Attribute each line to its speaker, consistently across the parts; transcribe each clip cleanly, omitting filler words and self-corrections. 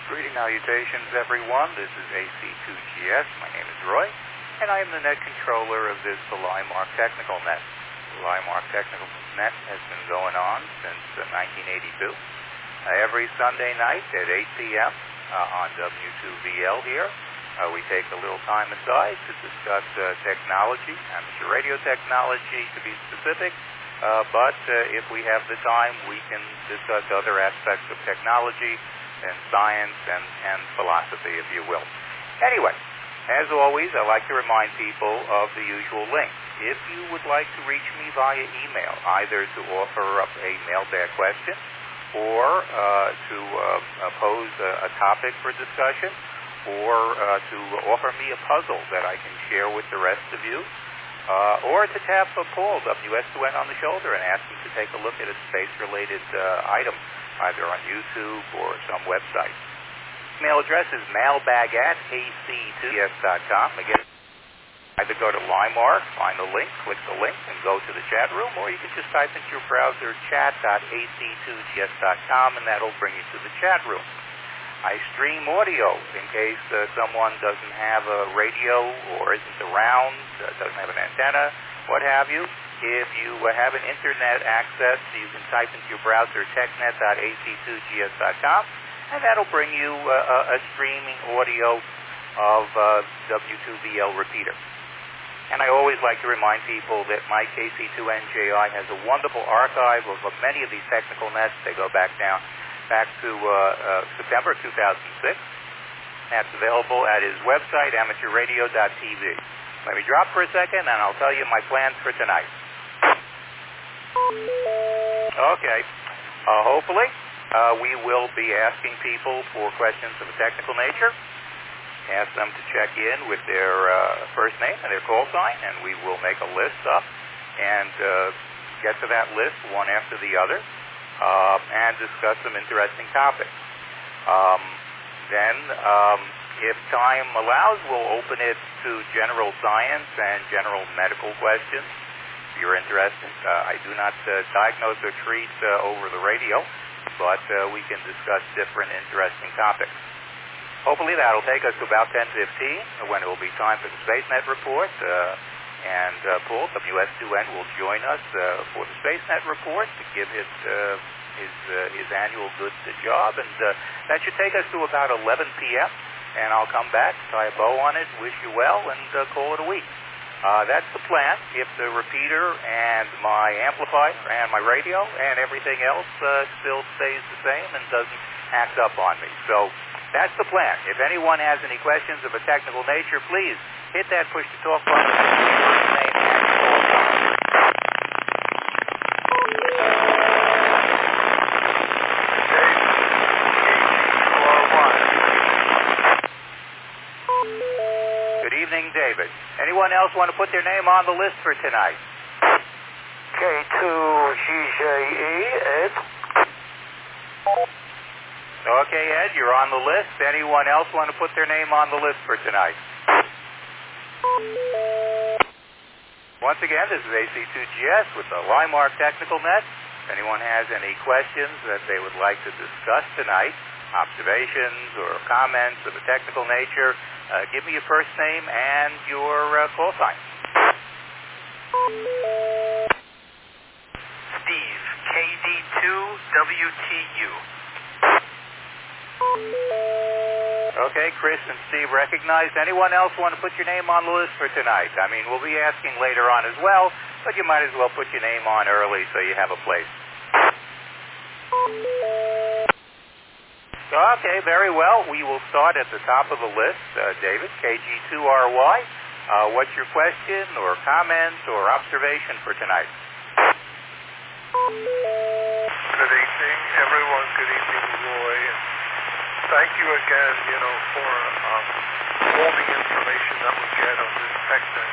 Speaker 1: Greeting salutations, everyone. This is AC2GS. My name is Roy, and I am the net controller of this LIMARC Technical Net. The LIMARC Technical Net has been going on since 1982. Every Sunday night at 8 p.m. On W2VL here, we take a little time aside to discuss technology, amateur radio technology to be specific, but if we have the time, we can discuss other aspects of technology and science and philosophy, if you will. Anyway, as always, I like to remind people of the usual links. If you would like to reach me via email, either to offer up a mailbag question or to pose a topic for discussion, or to offer me a puzzle that I can share with the rest of you, or to tap Paul, WS2N, on the shoulder and ask him to take a look at a space-related item, either on YouTube or some website. Email address is mailbag@ac2gs.com. Again, either go to LIMARC, find the link, click the link, and go to the chat room, or you can just type into your browser chat.ac2gs.com, and that'll bring you to the chat room. I stream audio in case someone doesn't have a radio or isn't around, doesn't have an antenna, what have you. If you have an internet access, you can type into your browser technet.ac2gs.com, and that'll bring you a streaming audio of W2VL repeater. And I always like to remind people that my KC2NJI has a wonderful archive of many of these technical nets. They go back to September 2006. That's available at his website, amateurradio.tv. Let me drop for a second, and I'll tell you my plans for tonight. Okay. Hopefully, we will be asking people for questions of a technical nature. Ask them to check in with their first name and their call sign, and we will make a list up and get to that list one after the other and discuss some interesting topics. Then, if time allows, we'll open it to general science and general medical questions. If you're interested, I do not diagnose or treat over the radio, but we can discuss different interesting topics. Hopefully that'll take us to about 10:15 when it will be time for the SpaceNet report, and Paul, WS2N, will join us for the SpaceNet report to give his annual good job, and that should take us to about 11 p.m., and I'll come back, tie a bow on it, wish you well, and call it a week. That's the plan. If the repeater and my amplifier and my radio and everything else still stays the same and doesn't act up on me. So that's the plan. If anyone has any questions of a technical nature, please hit that push-to-talk button. Good evening, David. Anyone else want to put their name on the list for tonight?
Speaker 2: K2GJE, Ed.
Speaker 1: Okay, Ed, you're on the list. Anyone else want to put their name on the list for tonight? Once again, this is AC2GS with the LIMARC Technical Net. If anyone has any questions that they would like to discuss tonight, observations or comments of a technical nature, give me your first name and your call sign.
Speaker 3: Steve, KD2WTU.
Speaker 1: Okay, Chris and Steve recognized. Anyone else want to put your name on the list for tonight? I mean, we'll be asking later on as well, but you might as well put your name on early so you have a place. Okay, very well. We will start at the top of the list. David, KG2RY. What's your question or comment or observation for tonight?
Speaker 2: Good evening, everyone. Good evening, Roy. Thank you again, for all the information that we get on this TechNet.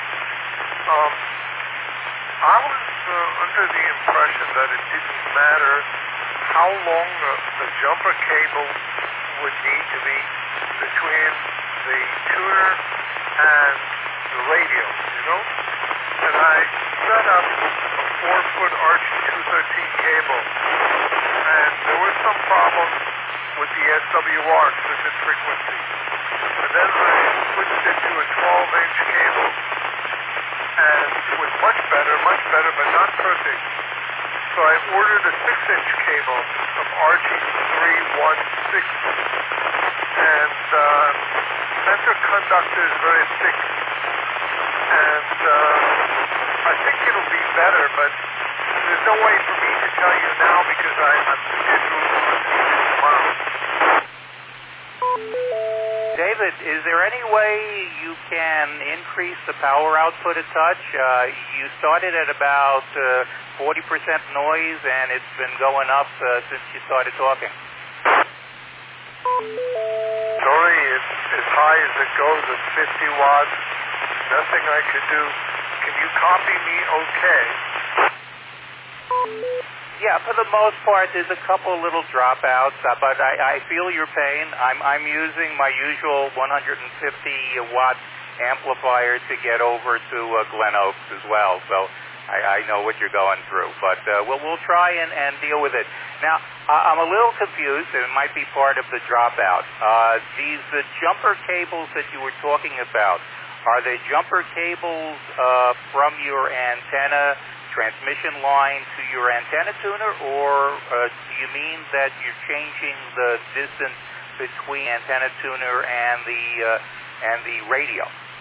Speaker 2: I was under the impression that it didn't matter how long the jumper cable would need to be between the tuner and the radio, And I set up a 4-foot RG-213 cable, and there was some problems with the SWR, circuit frequency. And then I switched it to a 12-inch cable, and it was much better, but not perfect. So I ordered a 6-inch cable of RG316, and center conductor is very thick, and I think it'll be better, but there's no way for me to tell you now because I'm scheduled to receive it tomorrow.
Speaker 1: David, is there any way you can increase the power output a touch? You started at about 40% noise, and it's been going up since you started talking.
Speaker 2: Sorry, it's as high as it goes at 50 watts. Nothing I could do. Can you copy me okay?
Speaker 1: Yeah, for the most part, there's a couple little dropouts, but I feel your pain. I'm using my usual 150-watt amplifier to get over to Glen Oaks as well, so I know what you're going through. But we'll try and deal with it. Now, I'm a little confused, and it might be part of the dropout. These jumper cables that you were talking about, are they jumper cables from your antenna transmission line to your antenna tuner, or do you mean that you're changing the distance between antenna tuner and the radio?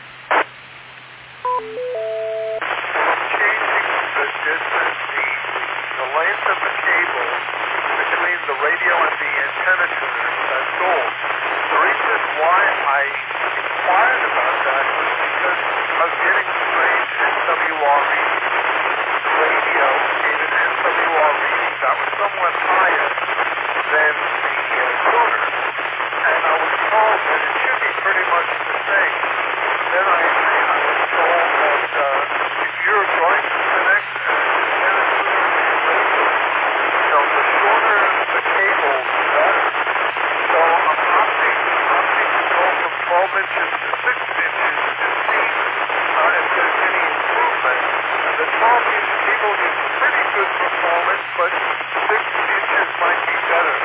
Speaker 2: Changing the distance, the length of the cable between the radio and the antenna tuner, that's all. The reason why I inquired about that was because I was getting strange SWR readings. The radio gave an SWR reading that was somewhat higher than the tuner, and I was told that it should be pretty much the same. Then I was told that if you're going to connect an antenna tuner to the radio, the shorter the cable, the better. So I'm opting to go from 12 inches to 6 inches to see if there's any improvement. The 12-inch cable is pretty good performance, but 6 inches might be better.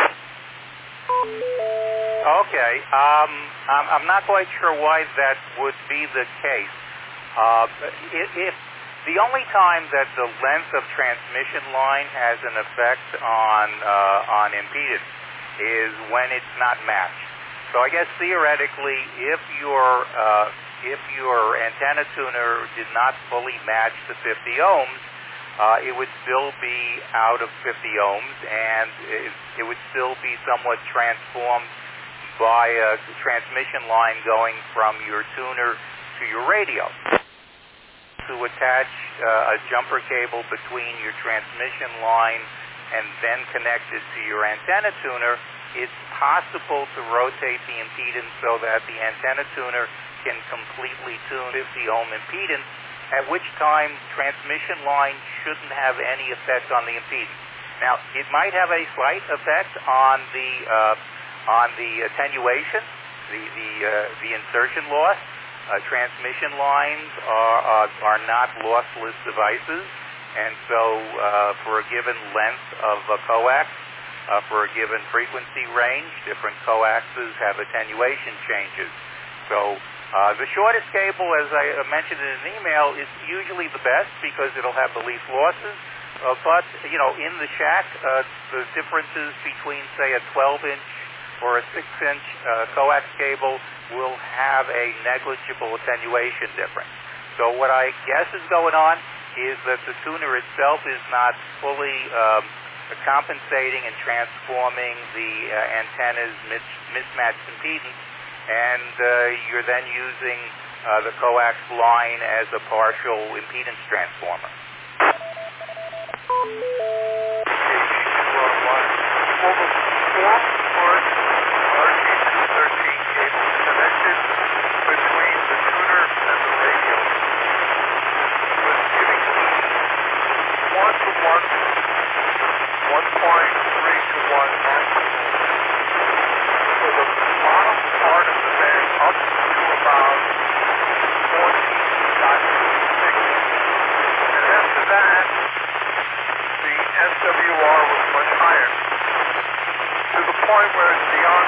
Speaker 1: Okay. I'm not quite sure why that would be the case. If the only time that the length of transmission line has an effect on impedance is when it's not matched. So I guess theoretically, if your antenna tuner did not fully match the 50 ohms, it would still be out of 50 ohms, and it would still be somewhat transformed by a transmission line going from your tuner to your radio. To attach a jumper cable between your transmission line and then connect it to your antenna tuner, it's possible to rotate the impedance so that the antenna tuner can completely tune 50 ohm impedance, at which time transmission line shouldn't have any effect on the impedance. Now, it might have a slight effect on the attenuation, the insertion loss. Transmission lines are not lossless devices, and so for a given length of a coax, for a given frequency range, different coaxes have attenuation changes. So the shortest cable, as I mentioned in an email, is usually the best because it'll have the least losses. But, in the shack, the differences between, say, a 12-inch or a 6-inch coax cable will have a negligible attenuation difference. So what I guess is going on is that the tuner itself is not fully compensating and transforming the antenna's mismatched impedance, and you're then using the coax line as a partial impedance transformer.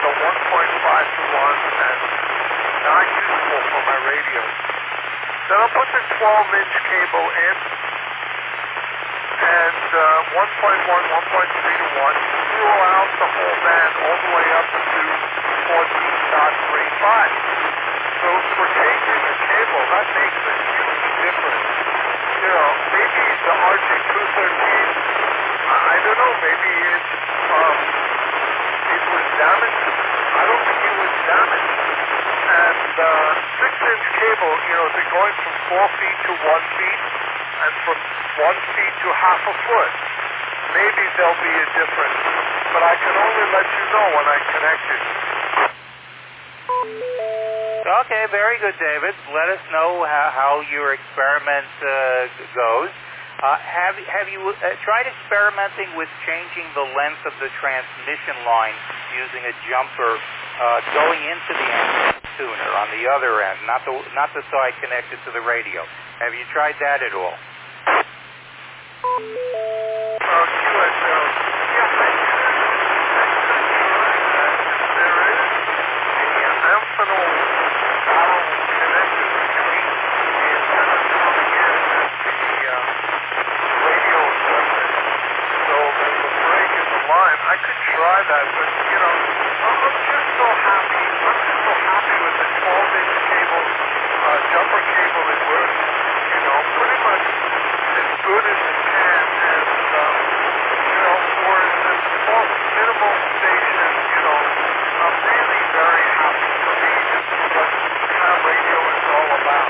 Speaker 2: a 1.5 to 1 and not useful for my radio. Then I'll put the 12-inch cable in and 1.1, 1.3 to 1 throughout the whole band all the way up to 14.35. So for changing the cable, that makes a huge difference. You know, maybe the RJ213, I don't know, maybe it was damaged. I don't think it was damaged. And 6-inch cable, you know, they're going from 4 feet to 1 feet and from 1 feet to half a foot. Maybe there'll be a difference, but I can only let you know when I connect it.
Speaker 1: Okay, very good, David. Let us know how your experiment goes. Have you tried experimenting with changing the length of the transmission line using a jumper going into the antenna tuner on the other end, not the side connected to the radio? Have you tried that at all?
Speaker 2: I could try that, but you know, I'm just so happy. I'm just so happy with the 12-inch cable, jumper cable. It works, you know, pretty much as good as it can, and you know, for the most minimal station, you know, I'm really very happy. For me, this is what kind of radio is all about.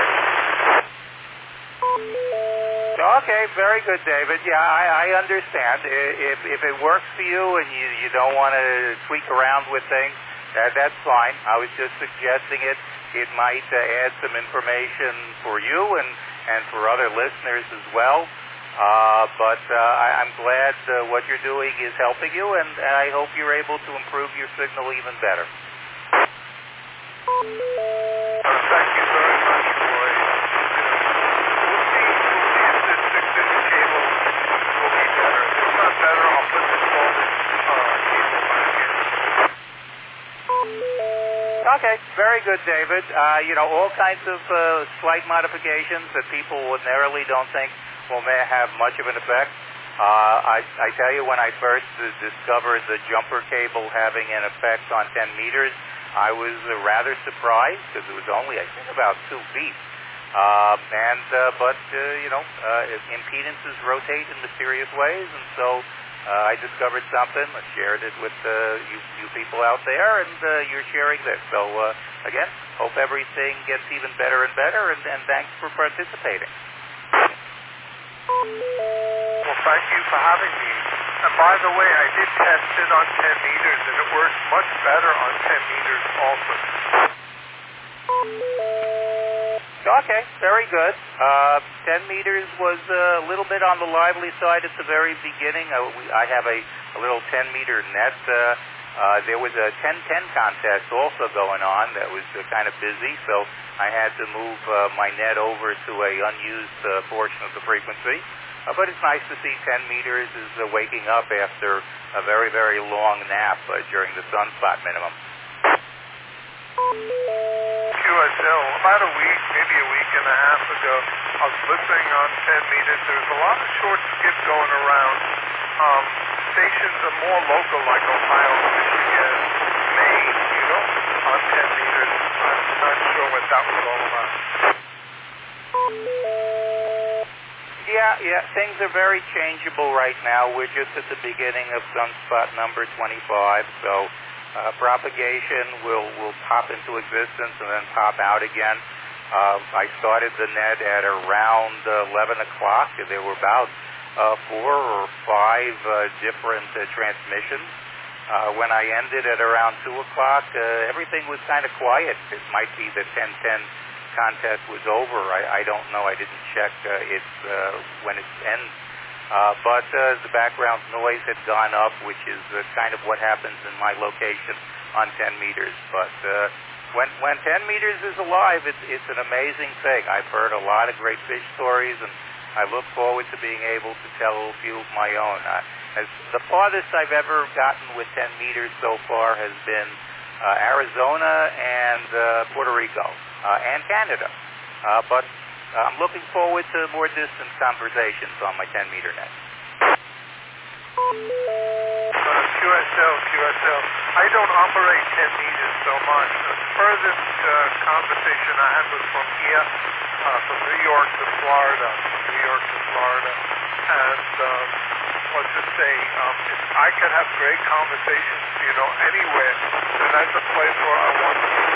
Speaker 1: Okay, very good, David. Yeah, I understand. If it works for you and you don't want to tweak around with things, that's fine. I was just suggesting it. It might add some information for you and for other listeners as well. But I'm glad what you're doing is helping you, and I hope you're able to improve your signal even better.
Speaker 2: Thank you very much, Roy. We'll see if this 6-inch cable will be better. If it's not better, I'll put the 12-inch cable back in.
Speaker 1: Okay, very good, David. You know, all kinds of slight modifications that people ordinarily don't think may have much of an effect. I tell you, when I first discovered the jumper cable having an effect on 10 meters, I was rather surprised because it was only, I think, about 2 feet. But you know, impedances rotate in mysterious ways, and so I discovered something. I shared it with you people out there, and you're sharing this. So again, hope everything gets even better and better, and thanks for participating.
Speaker 2: Well, thank you for having me. And by the way, I did test it on 10 meters, and it works much better on 10 meters also.
Speaker 1: Okay, very good. 10 meters was a little bit on the lively side at the very beginning. I have a little 10-meter net. There was a 10-10 contest also going on that was kind of busy, so I had to move my net over to a unused portion of the frequency. But it's nice to see 10 meters is waking up after a very, very long nap during the sunspot minimum.
Speaker 2: QSL, about a week, maybe a week and a half ago, I was listening on 10 meters. There's a lot of short skip going around. Stations are more local, like Ohio, Michigan, Maine, you know, on 10 meters. I'm not sure what that was all about.
Speaker 1: Yeah, things are very changeable right now. We're just at the beginning of sunspot number 25, so propagation will pop into existence and then pop out again. I started the net at around 11 o'clock. There were about 4 or 5 different transmissions. When I ended at around 2 o'clock, everything was kind of quiet. It might be the 10-10 contest was over. I don't know. I didn't check when it ends. But the background noise had gone up, which is kind of what happens in my location on 10 meters. But when 10 meters is alive, it's an amazing thing. I've heard a lot of great fish stories, and I look forward to being able to tell a few of my own. The farthest I've ever gotten with 10 meters so far has been Arizona and Puerto Rico and Canada. But I'm looking forward to more distant conversations on my 10-meter net.
Speaker 2: QSL. I don't operate 10 meters so much. The furthest conversation I had was from here, from New York to Florida. And let's just say, if I could have great conversations, anywhere, then that's a place where I want to be.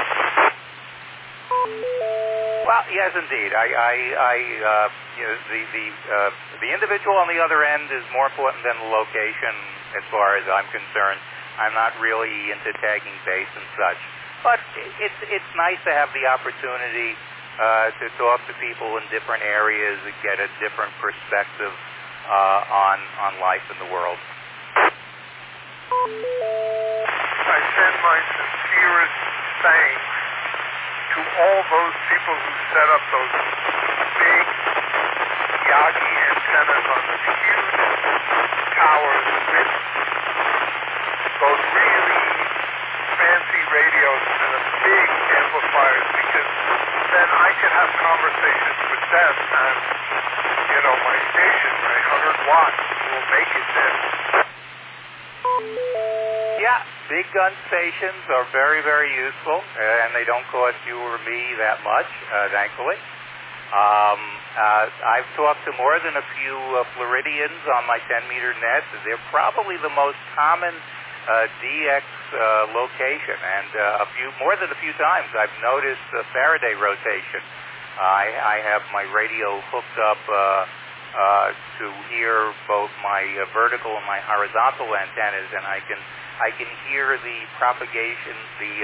Speaker 1: Well, yes, indeed. The individual on the other end is more important than the location, as far as I'm concerned. I'm not really into tagging base and such, but it's nice to have the opportunity to talk to people in different areas and get a different perspective on life in the world.
Speaker 2: I send my sincerest thanks to all those people who set up those big Yagi antennas on the huge towers with those really fancy radios and the big amplifiers, because then I can have conversations with them, and my station, my 100 watts, will make it there.
Speaker 1: Yeah, big gun stations are very, very useful, and they don't cost you or me that much, thankfully. I've talked to more than a few Floridians on my 10-meter net. They're probably the most common DX location, and more than a few times I've noticed the Faraday rotation. I have my radio hooked up to hear both my vertical and my horizontal antennas, and I can hear the propagation,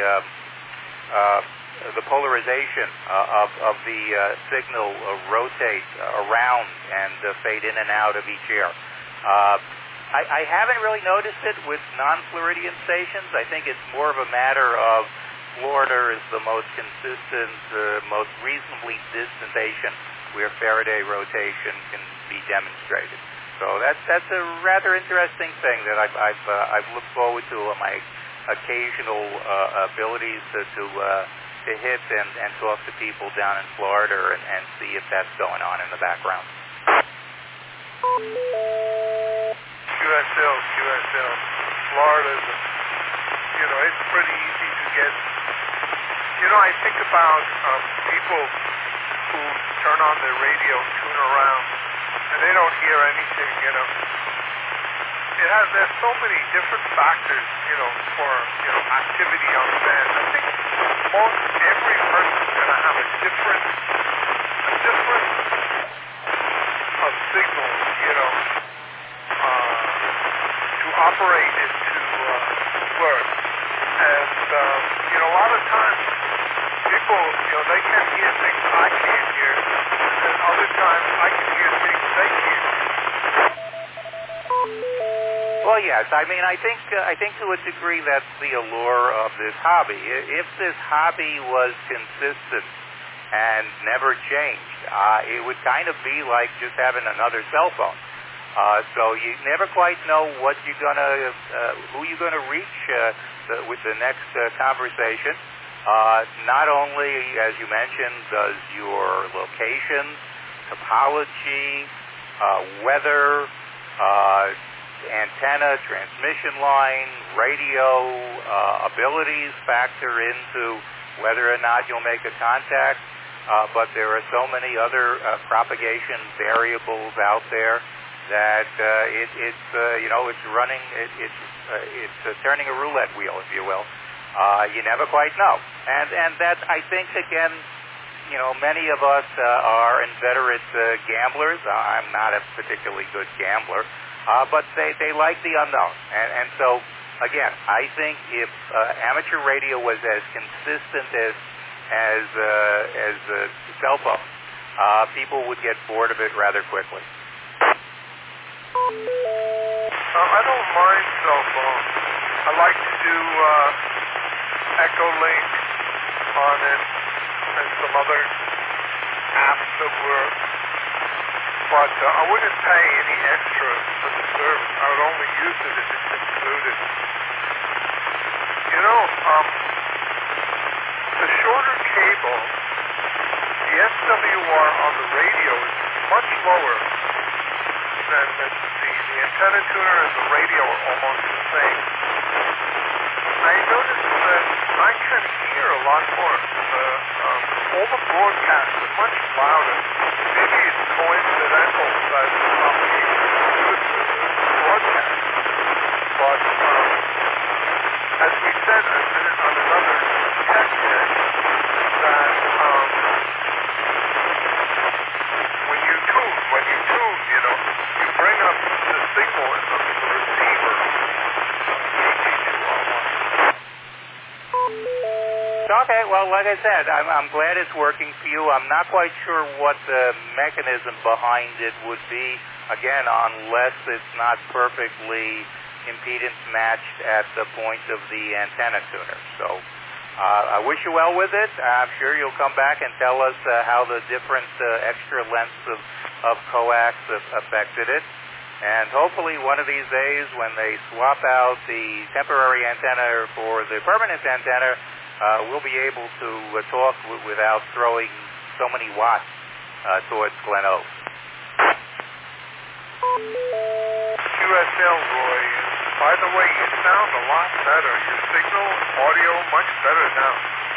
Speaker 1: the polarization of the signal rotate around and fade in and out of each air. I haven't really noticed it with non-Floridian stations. I think it's more of a matter of Florida is the most consistent, most reasonably distant station where Faraday rotation can be demonstrated. So that's a rather interesting thing that I've looked forward to on my occasional abilities to hit and talk to people down in Florida and see if that's going on in the background.
Speaker 2: QSL. Florida's, it's pretty easy to get. I think about people who turn on their radio, tune around, and they don't hear anything, There's so many different factors, for, activity on the band. I think every person's going to have a different signal, to operate it to work. And, a lot of times people, they can hear things I can't hear, and other times I can hear things they can't hear.
Speaker 1: Well, yes. I mean, I think to a degree that's the allure of this hobby. If this hobby was consistent and never changed, it would kind of be like just having another cell phone. So you never quite know what who you're gonna reach with the next conversation. Not only, as you mentioned, does your location, topology, weather, antenna, transmission line, radio abilities factor into whether or not you'll make a contact, but there are so many other propagation variables out there that it's turning a roulette wheel, if you will. You never quite know, and that, I think, again, many of us are inveterate gamblers. I'm not a particularly good gambler, but they like the unknown, and so again, I think if amateur radio was as consistent as cell phone, people would get bored of it rather quickly.
Speaker 2: I don't mind cell phone. I like to do Echolink on it and some other apps that were but I wouldn't pay any extra for the service. I would only use it if it's included. You know, the shorter cable, the SWR on the radio is much lower than the antenna tuner and the radio are almost the same. I noticed that I can hear a lot more. All the broadcasts are much louder. Maybe it's coincidental that it's probably good for the broadcast. But as we said on another test here, that when you tune, you know, you bring up the signal in the receiver.
Speaker 1: Okay, well, like I said, I'm glad it's working for you. I'm not quite sure what the mechanism behind it would be, again, unless it's not perfectly impedance matched at the point of the antenna tuner. So I wish you well with it. I'm sure you'll come back and tell us how the different extra lengths of coax affected it. And hopefully one of these days when they swap out the temporary antenna for the permanent antenna, we'll be able to talk without throwing so many watts towards Glen Oaks.
Speaker 2: QSL, Roy. By the way, you sound a lot better. Your signal, audio, much better now.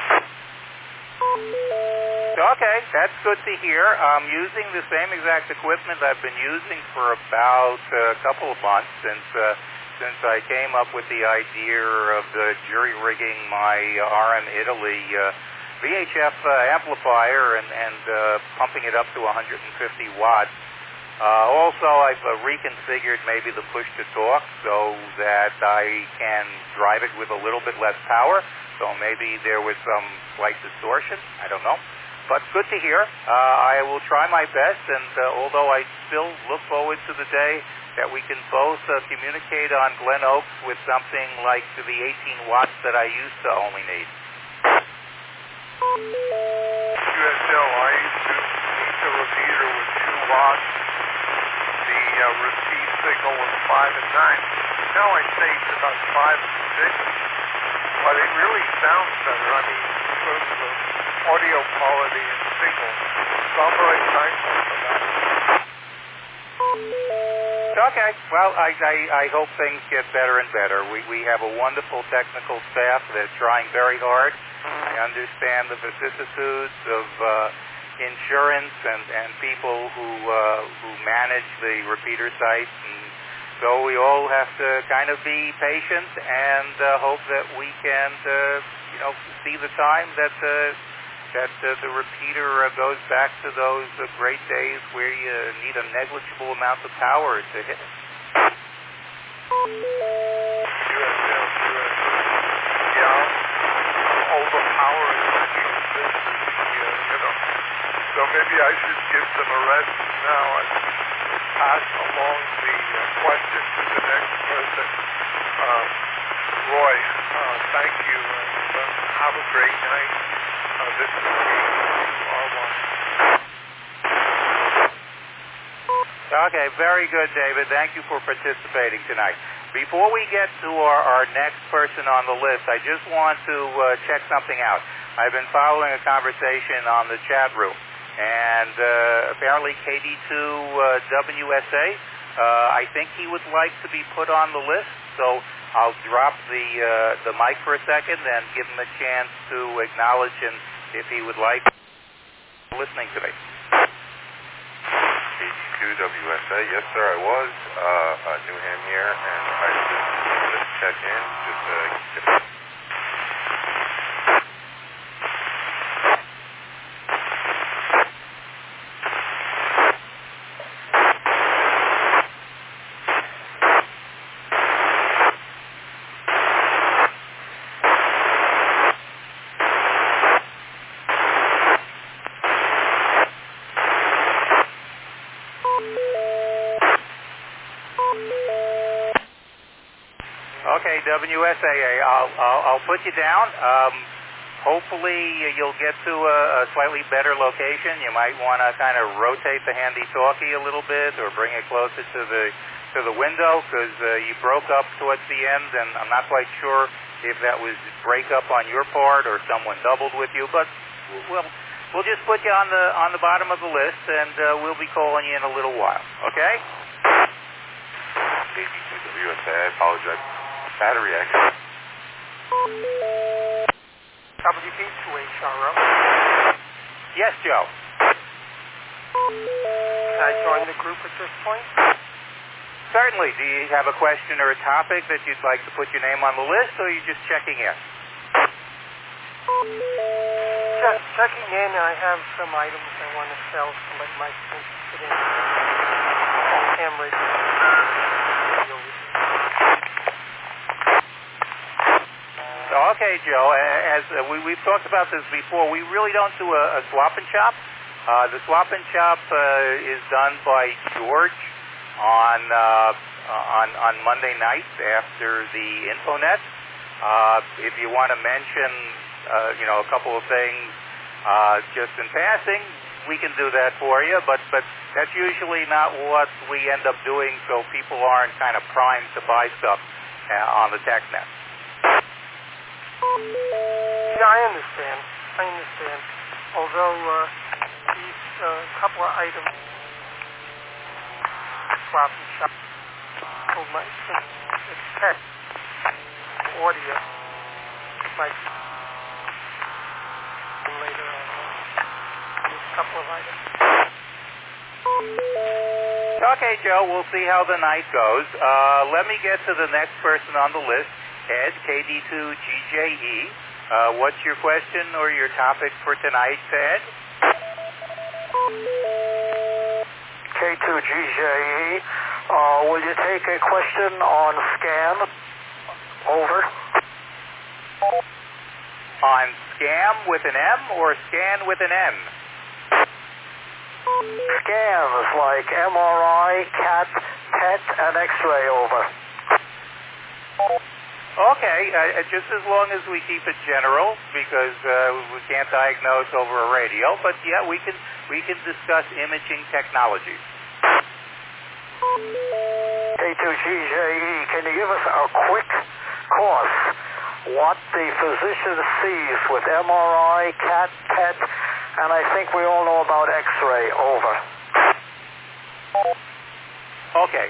Speaker 1: Okay, that's good to hear. I'm using the same exact equipment I've been using for about a couple of months since I came up with the idea of jury-rigging my RM Italy VHF amplifier and pumping it up to 150 watts. Also, I've reconfigured maybe the push-to-talk so that I can drive it with a little bit less power. So maybe there was some slight distortion. I don't know. But good to hear. I will try my best, and although I still look forward to the day that we can both communicate on Glen Oaks with something like the 18 watts that I used to only need.
Speaker 2: QSL, I used to meet the repeater with 2 watts. The receive signal was 5 and 9. Now I say it's about 5 and 6. But it really sounds better. I mean, in terms of audio quality and signal. So I'm very thankful for that.
Speaker 1: Okay. Well, I hope things get better and better. We have a wonderful technical staff that's trying very hard. I understand the vicissitudes of insurance and people who manage the repeater sites, and so we all have to kind of be patient and hope that we can, see the time that the repeater goes back to those great days where you need a negligible amount of power to hit it.
Speaker 2: Overpowering so maybe I should give them a rest now and pass along the question to the next person. Roy, thank you, and have a great night. This is R1.
Speaker 1: Okay, very good, David. Thank you for participating tonight. Before we get to our next person on the list, I just want to check something out. I've been following a conversation on the chat room, and apparently KD2WSA, I think he would like to be put on the list, so I'll drop the mic for a second and give him a chance to acknowledge and if he would like listening to me.
Speaker 3: KD2WSA, yes sir, I was. Newham here, and I just check in,
Speaker 1: Okay, WSAA, I'll put you down. Hopefully you'll get to a slightly better location. You might want to kind of rotate the handy-talkie a little bit or bring it closer to the window because you broke up towards the end, and I'm not quite sure if that was break up on your part or someone doubled with you, but we'll just put you on the bottom of the list, and we'll be calling you in a little while, okay?
Speaker 3: KD2WSA, I apologize. Battery exit.
Speaker 2: WB2HRO.
Speaker 1: Yes, Joe.
Speaker 2: Can I join the group at this point?
Speaker 1: Certainly. Do you have a question or a topic that you'd like to put your name on the list, or are you just checking in?
Speaker 2: Just checking in. I have some items I want to sell. Somebody might be interested in. Camera.
Speaker 1: Okay, Joe. As we've talked about this before, we really don't do a swap and shop. The swap and shop is done by George on Monday nights after the InfoNet. If you want to mention, a couple of things just in passing, we can do that for you. But that's usually not what we end up doing, so people aren't kind of primed to buy stuff on the TechNet.
Speaker 2: Yeah, I understand. Although these couple of items, swap and shop, people might expect audio might later on. These couple of items.
Speaker 1: Okay, Joe, we'll see how the night goes. Let me get to the next person on the list. Ed, KD2GJE. What's your question or your topic for tonight, Ed?
Speaker 4: K2GJE. Will you take a question on SCAN? Over.
Speaker 1: On scam with an M or scan with an M?
Speaker 4: Scans like MRI, CAT, PET, and X-ray. Over.
Speaker 1: Okay, just as long as we keep it general, because we can't diagnose over a radio. But yeah, we can discuss imaging technologies.
Speaker 4: K2GJE, can you give us a quick course what the physician sees with MRI, CAT, PET, and I think we all know about X-ray. Over.
Speaker 1: Okay,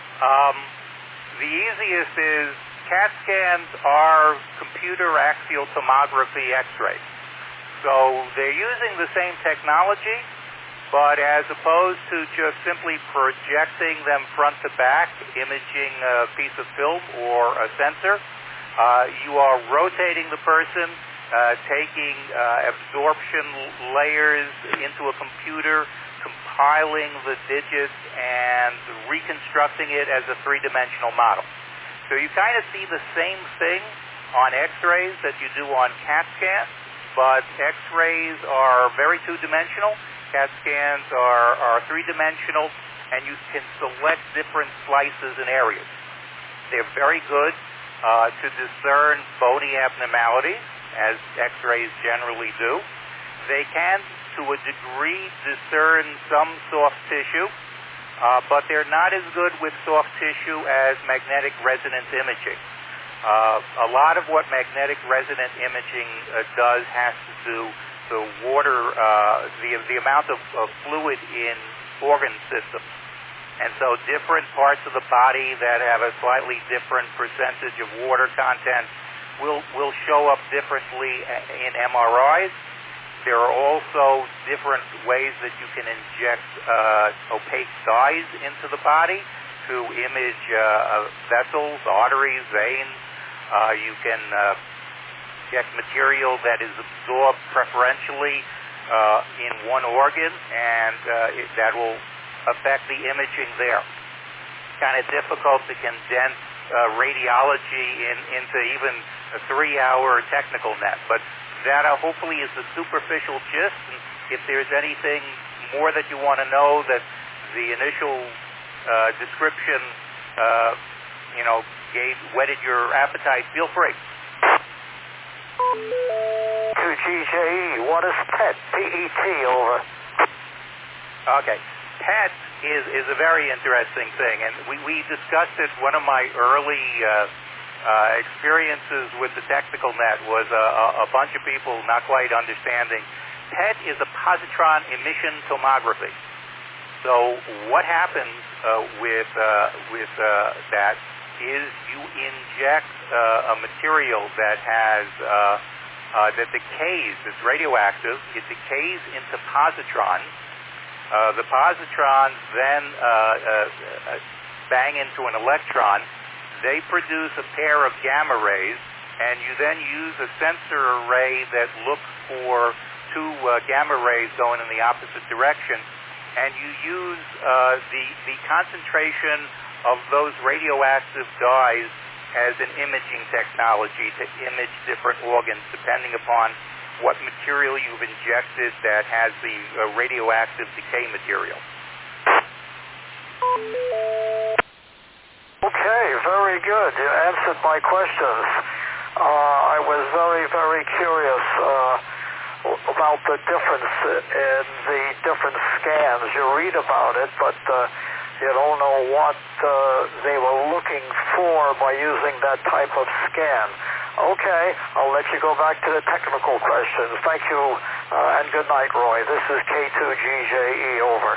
Speaker 1: the easiest is CAT scans are computer axial tomography X-rays. So they're using the same technology, but as opposed to just simply projecting them front to back, imaging a piece of film or a sensor, you are rotating the person, taking absorption layers into a computer, compiling the digits, and reconstructing it as a three-dimensional model. So you kind of see the same thing on X-rays that you do on CAT scans, but X-rays are very two-dimensional, CAT scans are three-dimensional, and you can select different slices and areas. They're very good to discern bony abnormalities, as X-rays generally do. They can, to a degree, discern some soft tissue, but they're not as good with soft tissue as magnetic resonance imaging. A lot of what magnetic resonance imaging does has to do the water, the amount of fluid in organ systems. And so different parts of the body that have a slightly different percentage of water content will show up differently in MRIs. There are also different ways that you can inject opaque dyes into the body to image vessels, arteries, veins. You can get material that is absorbed preferentially in one organ, and that will affect the imaging there. Kind of difficult to condense radiology into even a 3-hour technical net, but that hopefully is the superficial gist. And if there's anything more that you want to know that the initial description, whetted your appetite, feel free.
Speaker 4: 2GJE, K2GJE. What is PET? P-E-T, over.
Speaker 1: Okay. PET is a very interesting thing, and we discussed it. One of my early experiences with the technical net was a bunch of people not quite understanding. PET is a positron emission tomography. So what happens with that is you inject a material that has that decays. It's radioactive. It decays into positrons. The positrons then bang into an electron. They produce a pair of gamma rays, and you then use a sensor array that looks for two gamma rays going in the opposite direction, and you use the concentration of those radioactive dyes as an imaging technology to image different organs depending upon what material you've injected that has the radioactive decay material.
Speaker 4: Okay, very good. You answered my questions. I was very, very curious about the difference in the different scans. You read about it, but you don't know what they were looking for by using that type of scan. Okay, I'll let you go back to the technical questions. Thank you, and good night, Roy. This is K2GJE, over.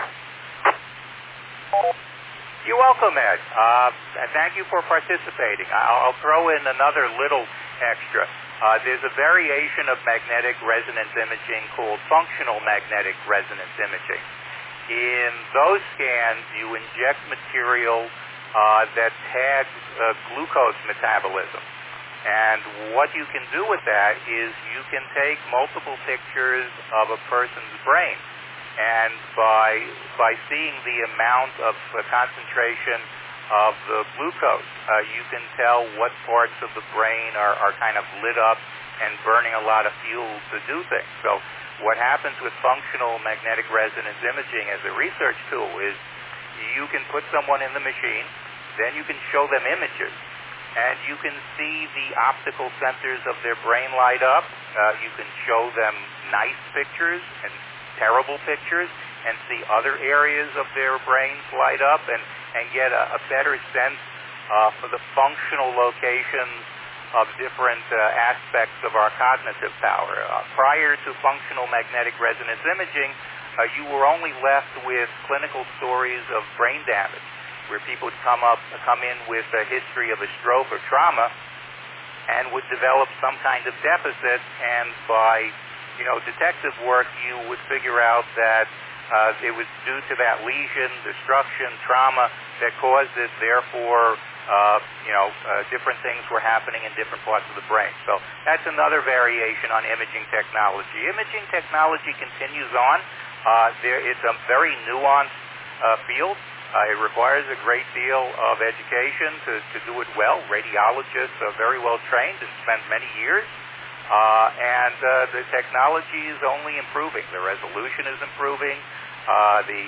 Speaker 1: You're welcome, Ed. And thank you for participating. I'll throw in another little extra. There's a variation of magnetic resonance imaging called functional magnetic resonance imaging. In those scans, you inject material that tags glucose metabolism. And what you can do with that is you can take multiple pictures of a person's brain. And by seeing the amount of concentration of the glucose, you can tell what parts of the brain are kind of lit up and burning a lot of fuel to do things. So what happens with functional magnetic resonance imaging as a research tool is you can put someone in the machine, then you can show them images, and you can see the optical centers of their brain light up. You can show them nice pictures and terrible pictures and see other areas of their brains light up and get a better sense for the functional locations of different aspects of our cognitive power. Prior to functional magnetic resonance imaging, you were only left with clinical stories of brain damage, where people would come in with a history of a stroke or trauma and would develop some kind of deficit, and by detective work, you would figure out that it was due to that lesion, destruction, trauma that caused it. Therefore, different things were happening in different parts of the brain. So that's another variation on imaging technology. Imaging technology continues on. It's a very nuanced field. It requires a great deal of education to do it well. Radiologists are very well trained and spend many years. And the technology is only improving. The resolution is improving. The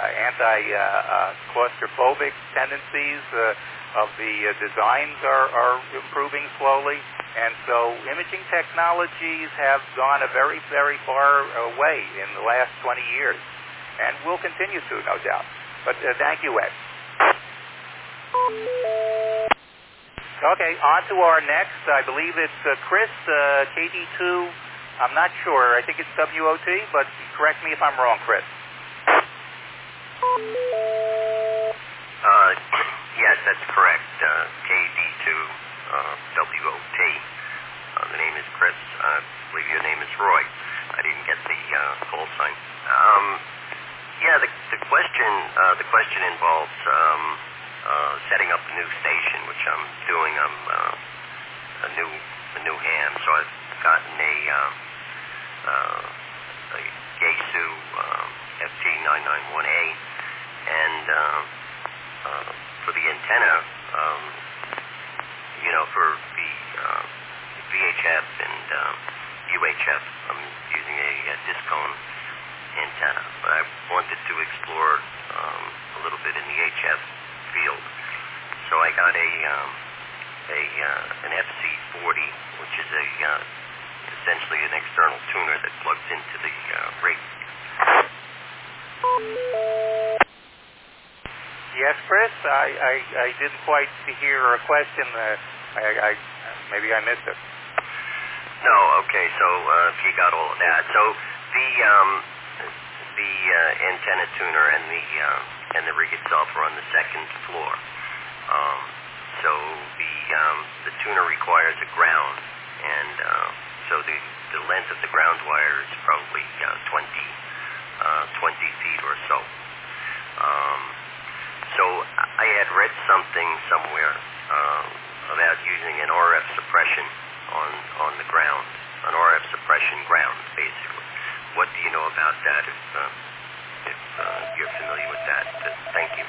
Speaker 1: anti-claustrophobic tendencies of the designs are improving slowly. And so imaging technologies have gone a very, very far way in the last 20 years. And will continue to, no doubt. But thank you, Ed. Okay, on to our next. I believe it's Chris, KD2. I'm not sure. I think it's WOT, but correct me if I'm wrong, Chris.
Speaker 5: Yes, that's correct. KD2, WOT. The name is Chris. I believe your name is Roy. I didn't get the call sign. Yeah, the question involves setting up a new station, which I'm doing. I'm a new ham, so I've gotten a Yaesu FT991A, and for the antenna, for the VHF and UHF, I'm using a discone antenna, but I wanted to explore a little bit in the HF field. So I got an FC40, which is essentially an external internal tuner that plugs into the rig.
Speaker 1: Yes, Chris. I didn't quite hear a question. Maybe I missed it.
Speaker 5: No. Okay. So if you got all of that, so the antenna tuner and the rig itself are on the second floor. So the tuner requires a ground, and so the length of the ground wire is probably 20 feet or so. So I had read something somewhere about using an RF suppression on the ground, an RF suppression ground, basically. What do you know about that? If you're familiar with that, thank you.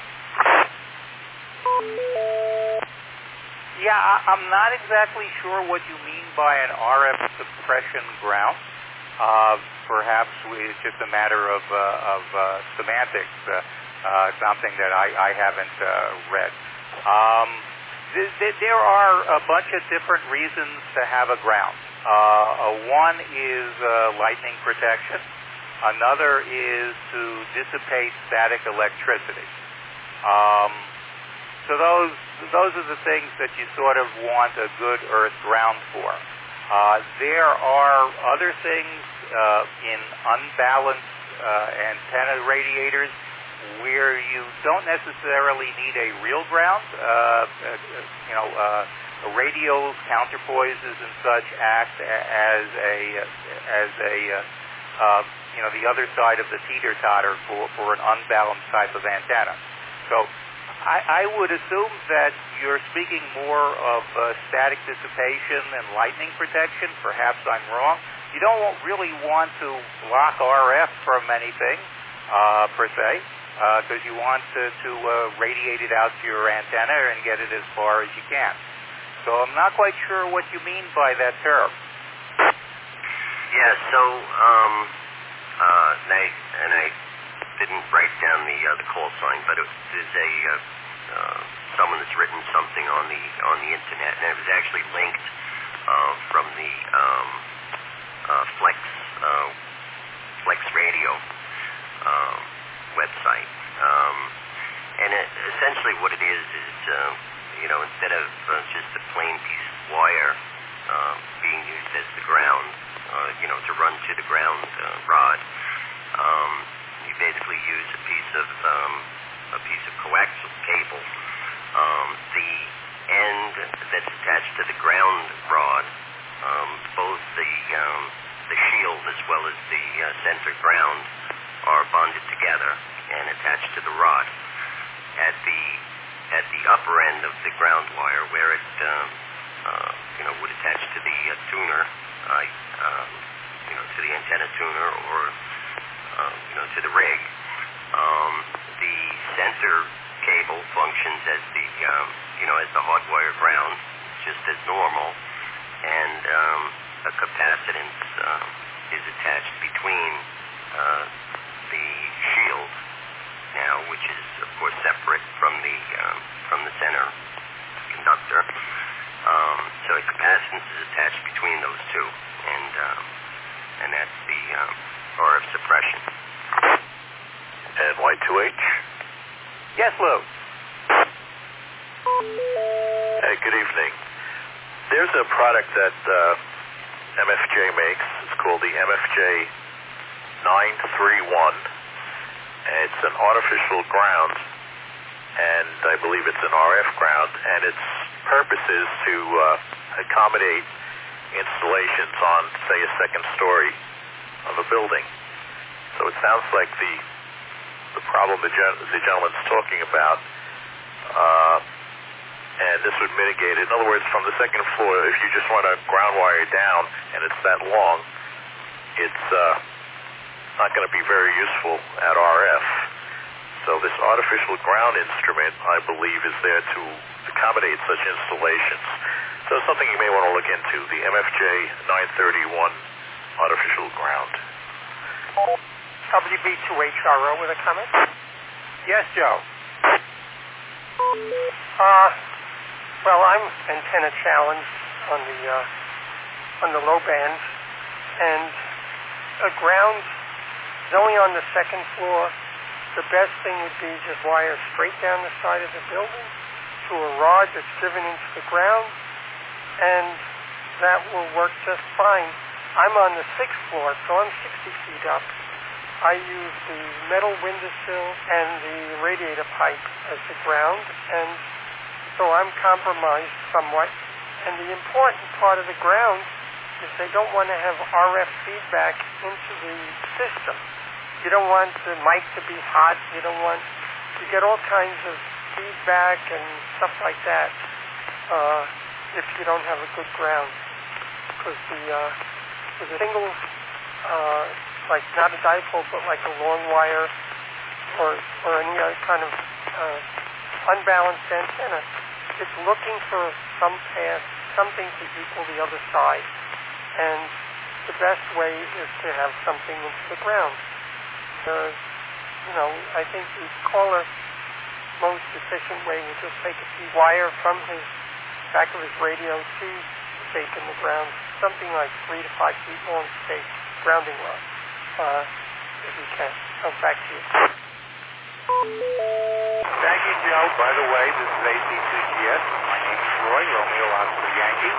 Speaker 1: Yeah, I'm not exactly sure what you mean by an RF suppression ground. Perhaps it's just a matter of semantics, something that I haven't read. There are a bunch of different reasons to have a ground. One is lightning protection. Another is to dissipate static electricity. So those are the things that you sort of want a good earth ground for. There are other things in unbalanced antenna radiators where you don't necessarily need a real ground. Radials, counterpoises, and such act as the other side of the teeter-totter for an unbalanced type of antenna. So I would assume that you're speaking more of static dissipation and lightning protection. Perhaps I'm wrong. You don't really want to block RF from anything, per se, because you want to radiate it out to your antenna and get it as far as you can. So I'm not quite sure what you mean by that term.
Speaker 5: Yeah, so I didn't write down the call sign, but there's someone that's written something on the internet, and it was actually linked from the Flex Radio website, and essentially what it is instead of just a plain piece of wire being used as the ground, to run to the ground rod, you basically use a piece of coaxial cable. The end that's attached to the ground rod, both the shield as well as the center ground are bonded together and attached to the rod. At the upper end of the ground wire, where it would attach to the tuner, to the antenna tuner or to the rig, the center cable functions as the hot wire ground, just as normal, and a capacitance is attached between the shield now, which is of course separate from the center conductor. So a capacitance is attached between those two, and that's the RF suppression.
Speaker 2: And Y2H?
Speaker 1: Yes, Lou.
Speaker 2: Hey, good evening. There's a product that MFJ makes. It's called the MFJ 931. It's an artificial ground, and I believe it's an RF ground, and its purpose is to accommodate installations on, say, a second story of a building. So it sounds like the problem the gentleman's talking about, and this would mitigate it. In other words, from the second floor, if you just want to ground wire down and it's that long, it's not going to be very useful at RF. So this artificial ground instrument, I believe, is there to accommodate such installations. So something you may want to look into, the MFJ 931 artificial ground.
Speaker 6: WB2HRO with a comment?
Speaker 1: Yes, Joe.
Speaker 6: Well, I'm antenna challenged on the low band, and ground is only on the second floor, the best thing would be just wire straight down the side of the building to a rod that's driven into the ground, and that will work just fine. I'm on the 6th floor, so I'm 60 feet up. I use the metal windowsill and the radiator pipe as the ground, and so I'm compromised somewhat. And the important part of the ground is they don't want to have RF feedback into the system. You don't want the mic to be hot. You get all kinds of feedback and stuff like that if you don't have a good ground. Because with a single, like not a dipole, but like a long wire or any other kind of unbalanced antenna, it's looking for some path, something to equal the other side. And the best way is to have something into the ground. I think the most efficient way would just take a few wire from his back of his radio to the stake in the ground, something like 3 to 5 feet long stake, grounding rod, if you can. So back to you.
Speaker 1: Thank you, Joe. By the way, this is AC2GS. My name is Roy, Romeo Oscar Yankee.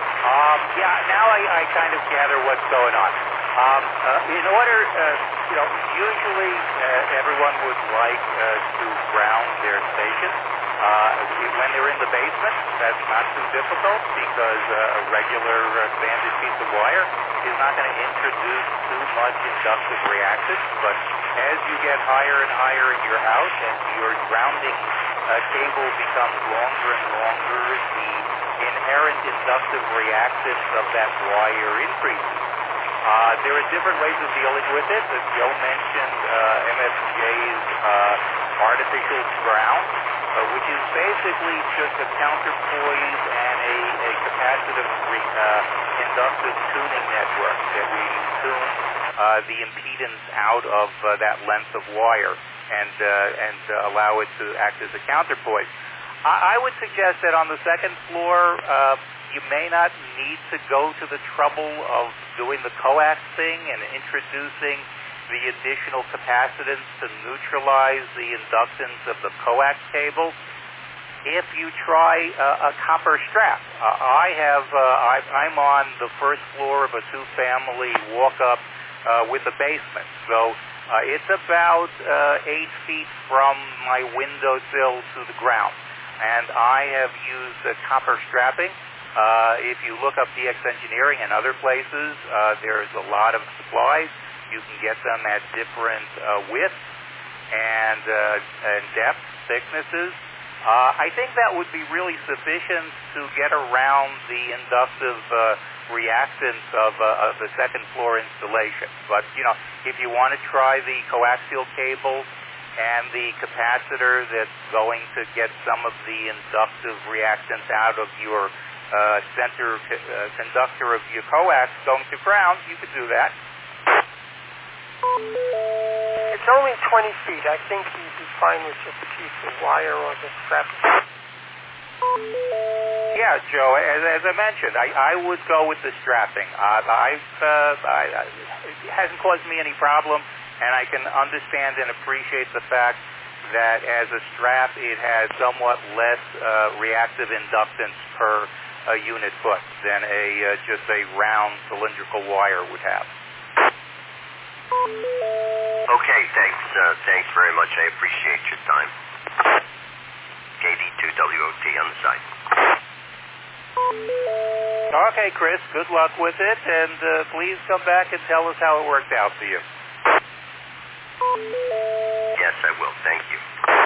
Speaker 1: Now I kind of gather what's going on. In order, usually everyone would like to ground their station. When they're in the basement, that's not too difficult because a regular standard piece of wire is not going to introduce too much inductive reactance. But as you get higher and higher in your house and your grounding cable becomes longer and longer, the inherent inductive reactance of that wire increases. There are different ways of dealing with it. As Joe mentioned, MFJ's artificial ground, which is basically just a counterpoise and a capacitive inductive tuning network that we tune the impedance out of that length of wire and allow it to act as a counterpoise. I would suggest that on the second floor, you may not need to go to the trouble of doing the coax thing and introducing the additional capacitance to neutralize the inductance of the coax cable. If you try a copper strap, I'm on the first floor of a two-family walk-up with a basement, so it's about 8 feet from my windowsill to the ground, and I have used copper strapping. If you look up DX Engineering and other places, there's a lot of supplies. You can get them at different widths and depth, thicknesses. I think that would be really sufficient to get around the inductive reactance of the second floor installation. But, if you want to try the coaxial cable and the capacitor that's going to get some of the inductive reactance out of your center conductor of your coax going to ground, you could do that.
Speaker 6: It's only 20 feet. I think you'd be fine with just a piece of wire or the strap.
Speaker 1: Yeah, Joe, as I mentioned, I would go with the strapping. It hasn't caused me any problem, and I can understand and appreciate the fact that as a strap it has somewhat less reactive inductance per unit foot than just a round cylindrical wire would have.
Speaker 5: Okay, thanks very much. I appreciate your time. KD2WOT on the side.
Speaker 1: Okay, Chris, good luck with it, and please come back and tell us how it worked out for you.
Speaker 5: Yes, I will. Thank you.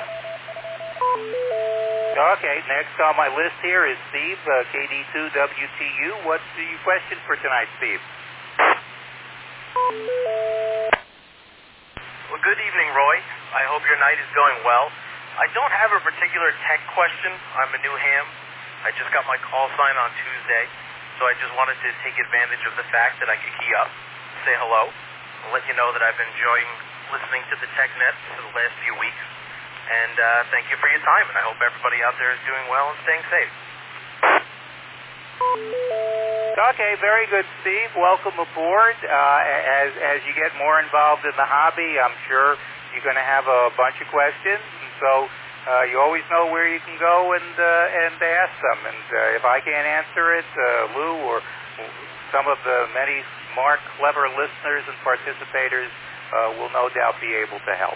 Speaker 1: Okay, next on my list here is Steve, KD2WTU. What's the question for tonight, Steve?
Speaker 7: Well, good evening, Roy. I hope your night is going well. I don't have a particular tech question. I'm a new ham. I just got my call sign on Tuesday, so I just wanted to take advantage of the fact that I could key up, say hello, and let you know that I've been enjoying listening to the TechNet for the last few weeks. And thank you for your time, and I hope everybody out there is doing well and staying safe.
Speaker 1: Okay, very good, Steve. Welcome aboard. As you get more involved in the hobby, I'm sure you're going to have a bunch of questions, and so you always know where you can go and ask them. And if I can't answer it, Lou or some of the many smart, clever listeners and participators will no doubt be able to help.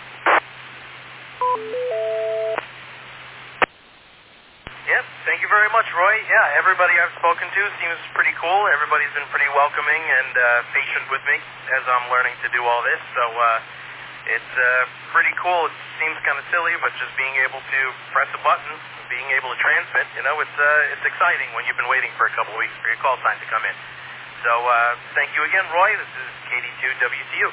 Speaker 7: Yep, thank you very much, Roy. Yeah, everybody I've spoken to seems pretty cool. Everybody's been pretty welcoming and patient with me as I'm learning to do all this. So it's pretty cool. It seems kind of silly, but just being able to press a button, being able to transmit, it's exciting when you've been waiting for a couple of weeks for your call sign to come in. So thank you again, Roy. This is KD2WTU.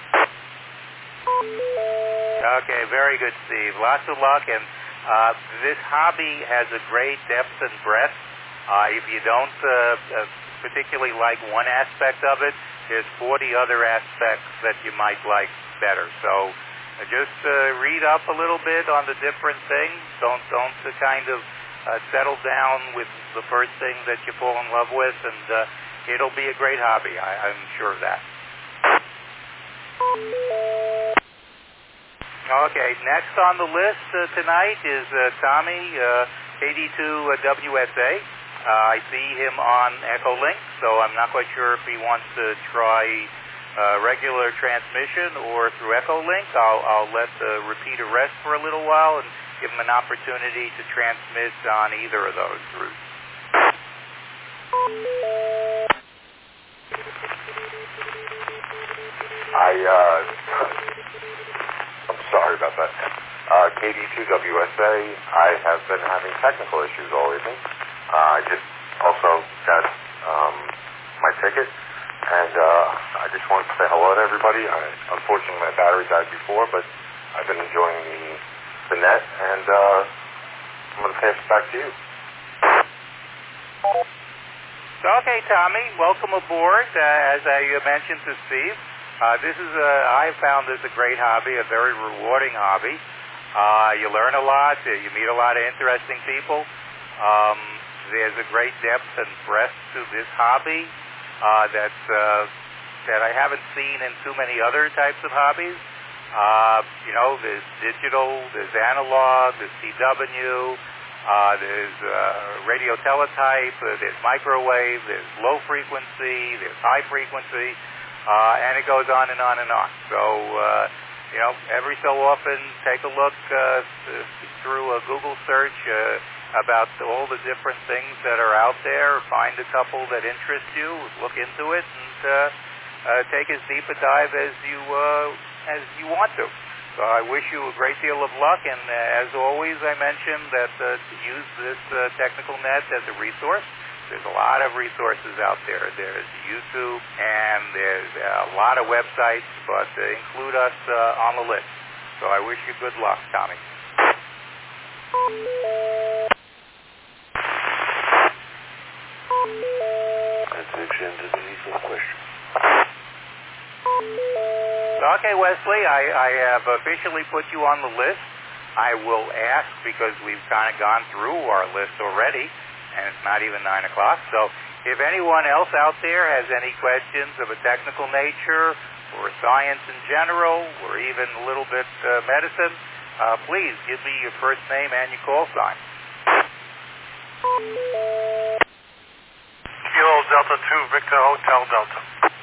Speaker 1: Okay, very good, Steve. Lots of luck, and this hobby has a great depth and breadth. If you don't particularly like one aspect of it, there's 40 other aspects that you might like better. So just read up a little bit on the different things. Don't kind of settle down with the first thing that you fall in love with, and it'll be a great hobby. I'm sure of that. Okay, next on the list tonight is Tommy, KD2WSA. I see him on Echolink, so I'm not quite sure if he wants to try regular transmission or through Echolink. I'll let the repeater rest for a little while and give him an opportunity to transmit on either of those routes.
Speaker 3: I'm sorry about that. KD2WSA, I have been having technical issues all evening. I just also got my ticket, and I just wanted to say hello to everybody. Unfortunately, my battery died before, but I've been enjoying the net, and I'm going to pass it back to you.
Speaker 1: Okay, Tommy, welcome aboard. As I mentioned to Steve, I found this a great hobby, a very rewarding hobby. You learn a lot. You meet a lot of interesting people. There's a great depth and breadth to this hobby that I haven't seen in too many other types of hobbies. There's digital, there's analog, there's CW, there's radio teletype, there's microwave, there's low frequency, there's high frequency. And it goes on and on and on. So, every so often, take a look through a Google search about all the different things that are out there. Find a couple that interest you, look into it, and take as deep a dive as you want to. So I wish you a great deal of luck, and as always, I mentioned that use this technical net as a resource. There's a lot of resources out there. There's YouTube, and there's a lot of websites, but include us on the list. So I wish you good luck, Tommy.
Speaker 3: That's the extent of the need for the question.
Speaker 1: Okay, Wesley, I have officially put you on the list. I will ask, because we've kind of gone through our list already, and it's not even 9 o'clock. So if anyone else out there has any questions of a technical nature or science in general or even a little bit medicine, please give me your first name and your call sign.
Speaker 2: Kilo Delta 2, Victor Hotel Delta.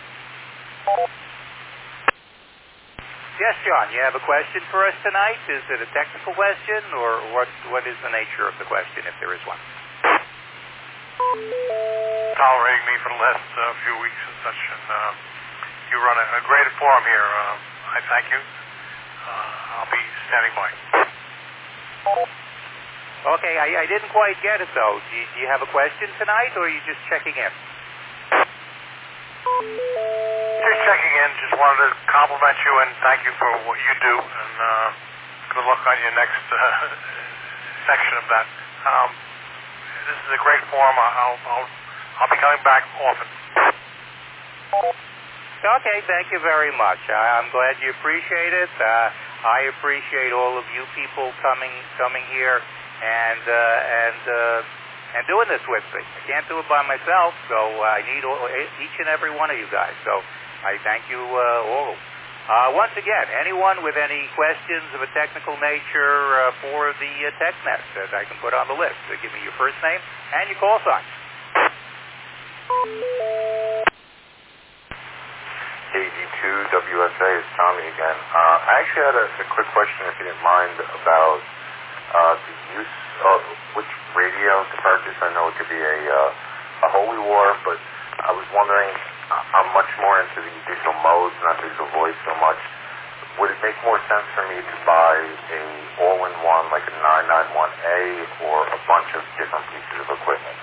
Speaker 1: Yes, John, you have a question for us tonight? Is it a technical question, or what is the nature of the question, if there is one?
Speaker 2: Tolerating me for the last few weeks and such, and you run a great forum here. I thank you. I'll be standing by.
Speaker 1: Okay, I didn't quite get it, though. Do you have a question tonight, or are you just checking in?
Speaker 2: Just checking in. Just wanted to compliment you and thank you for what you do, and good luck on your next section of that. This is a great forum. I'll be coming back often.
Speaker 1: Okay, thank you very much. I'm glad you appreciate it. I appreciate all of you people coming here and and doing this with me. I can't do it by myself, so I need each and every one of you guys. So I thank you all. Once again, anyone with any questions of a technical nature for the TechNet that I can put on the list, give me your first name and your call sign.
Speaker 3: KD2WSA is Tommy again. I actually had a quick question, if you didn't mind, about the use of which radio to purchase. I know it could be a Holy War, but I was wondering, I'm much more into the digital modes, not digital voice so much. Would it make more sense for me to buy a all-in-one, like a 991A, or a bunch of different pieces of equipment?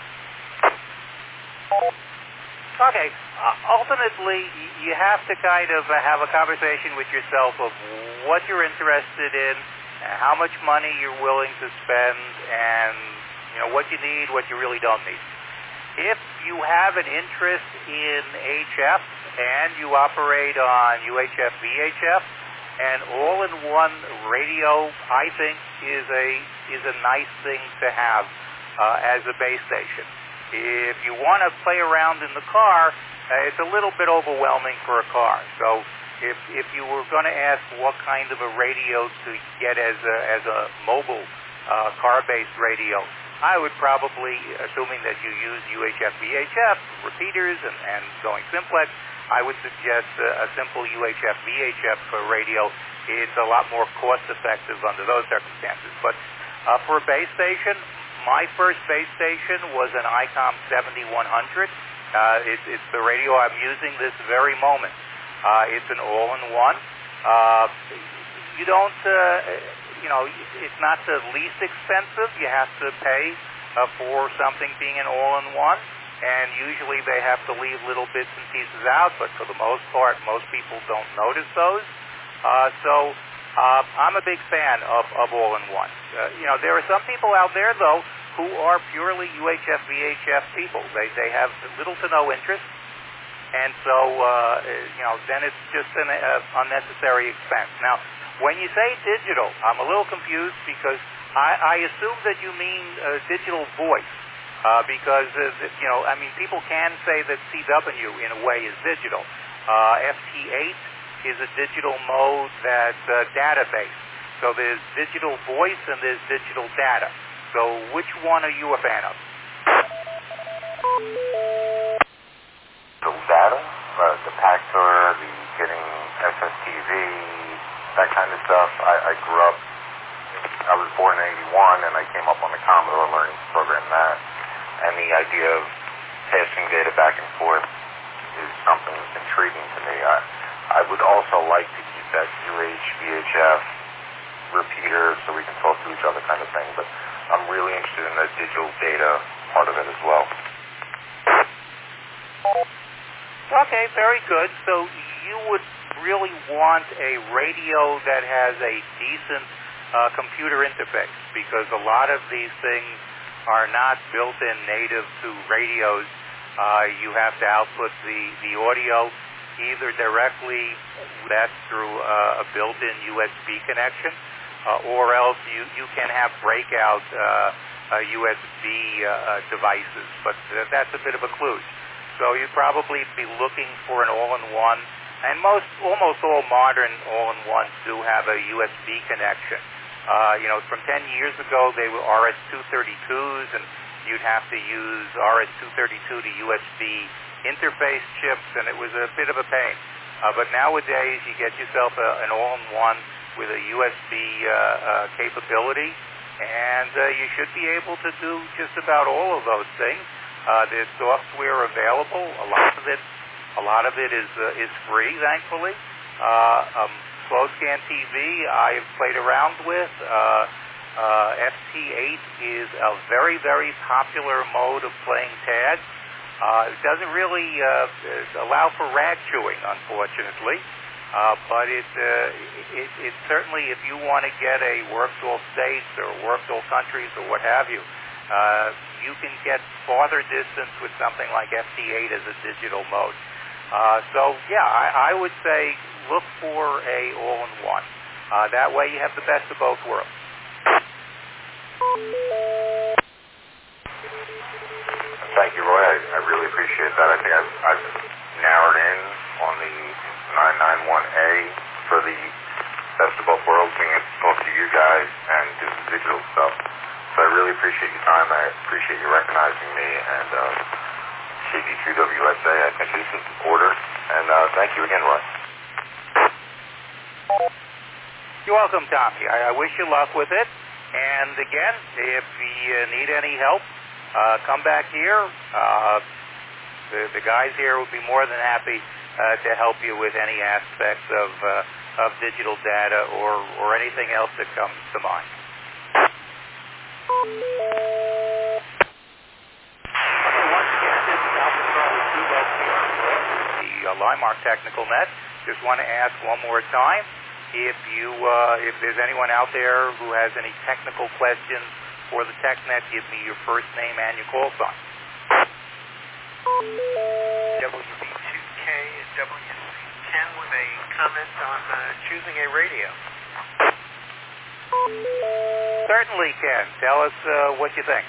Speaker 1: Okay. Ultimately, you have to kind of have a conversation with yourself of what you're interested in, how much money you're willing to spend, and what you need, what you really don't need. If you have an interest in HF and you operate on UHF, VHF, an all-in-one radio, I think, is a nice thing to have as a base station. If you want to play around in the car, it's a little bit overwhelming for a car. So if you were going to ask what kind of a radio to get as a mobile car-based radio, I would probably, assuming that you use UHF, VHF, repeaters, and going simplex, I would suggest a simple UHF, VHF radio. It's a lot more cost-effective under those circumstances. But for a base station, my first base station was an ICOM 7100. It's the radio I'm using this very moment. It's an all-in-one. You don't, it's not the least expensive. You have to pay for something being an all-in-one, and usually they have to leave little bits and pieces out, but for the most part, most people don't notice those. So I'm a big fan of all-in-one. There are some people out there, though, who are purely UHF, VHF people. They have little to no interest, and so, then it's just an unnecessary expense. Now, when you say digital, I'm a little confused because I assume that you mean digital voice, because, people can say that CW in a way is digital. FT8 is a digital mode that's data-based. So there's digital voice and there's digital data. So which one are you a fan of?
Speaker 3: The data, the Pactor, the getting SSTV, that kind of stuff. I grew up, I was born in 81, and I came up on the Commodore learning to program that. And the idea of passing data back and forth is something that's intriguing to me. I would also like to keep that UHF repeater so we can talk to each other kind of thing, but I'm really interested in the digital data part of it as well.
Speaker 1: Okay, very good. So you would really want a radio that has a decent computer interface, because a lot of these things are not built-in native to radios. You have to output the audio either directly, that's through a built-in USB connection, or else you can have breakout USB devices, but that's a bit of a kludge. So you'd probably be looking for an all-in-one, and almost all modern all-in-ones do have a USB connection. From 10 years ago, they were RS-232s, and you'd have to use RS-232 to USB interface chips, and it was a bit of a pain. But nowadays, you get yourself an all-in-one with a USB capability, and you should be able to do just about all of those things. There's software available. A lot of it is free, thankfully. SlowScan TV I have played around with. FT8 is a very, very popular mode of playing tag. It doesn't really allow for rag chewing, unfortunately, but it certainly, if you want to get a works all states or works all countries or what have you, you can get farther distance with something like FT8 as a digital mode. So yeah, I would say look for a all-in-one. That way you have the best of both worlds.
Speaker 3: Thank you, Roy. I really appreciate that. I think I've narrowed in on the 991A for the Best of Both Worlds, being able to talk to you guys and do the digital stuff. So I really appreciate your time. I appreciate you recognizing me, and KD2WSA, I think this is the order. And thank you again, Roy.
Speaker 1: You're welcome, Tommy. I wish you luck with it. And again, if you need any help, come back here. The guys here would be more than happy to help you with any aspects of digital data or anything else that comes to mind. Once again, this is Alpha Charlie 2 Love here, the Limark Technical Net. Just want to ask one more time, if there's anyone out there who has any technical questions for the TechNet, give me your first name and your call sign.
Speaker 2: WB2K and WC10 with a comment on choosing a radio.
Speaker 1: Certainly, Ken. Tell us what you think.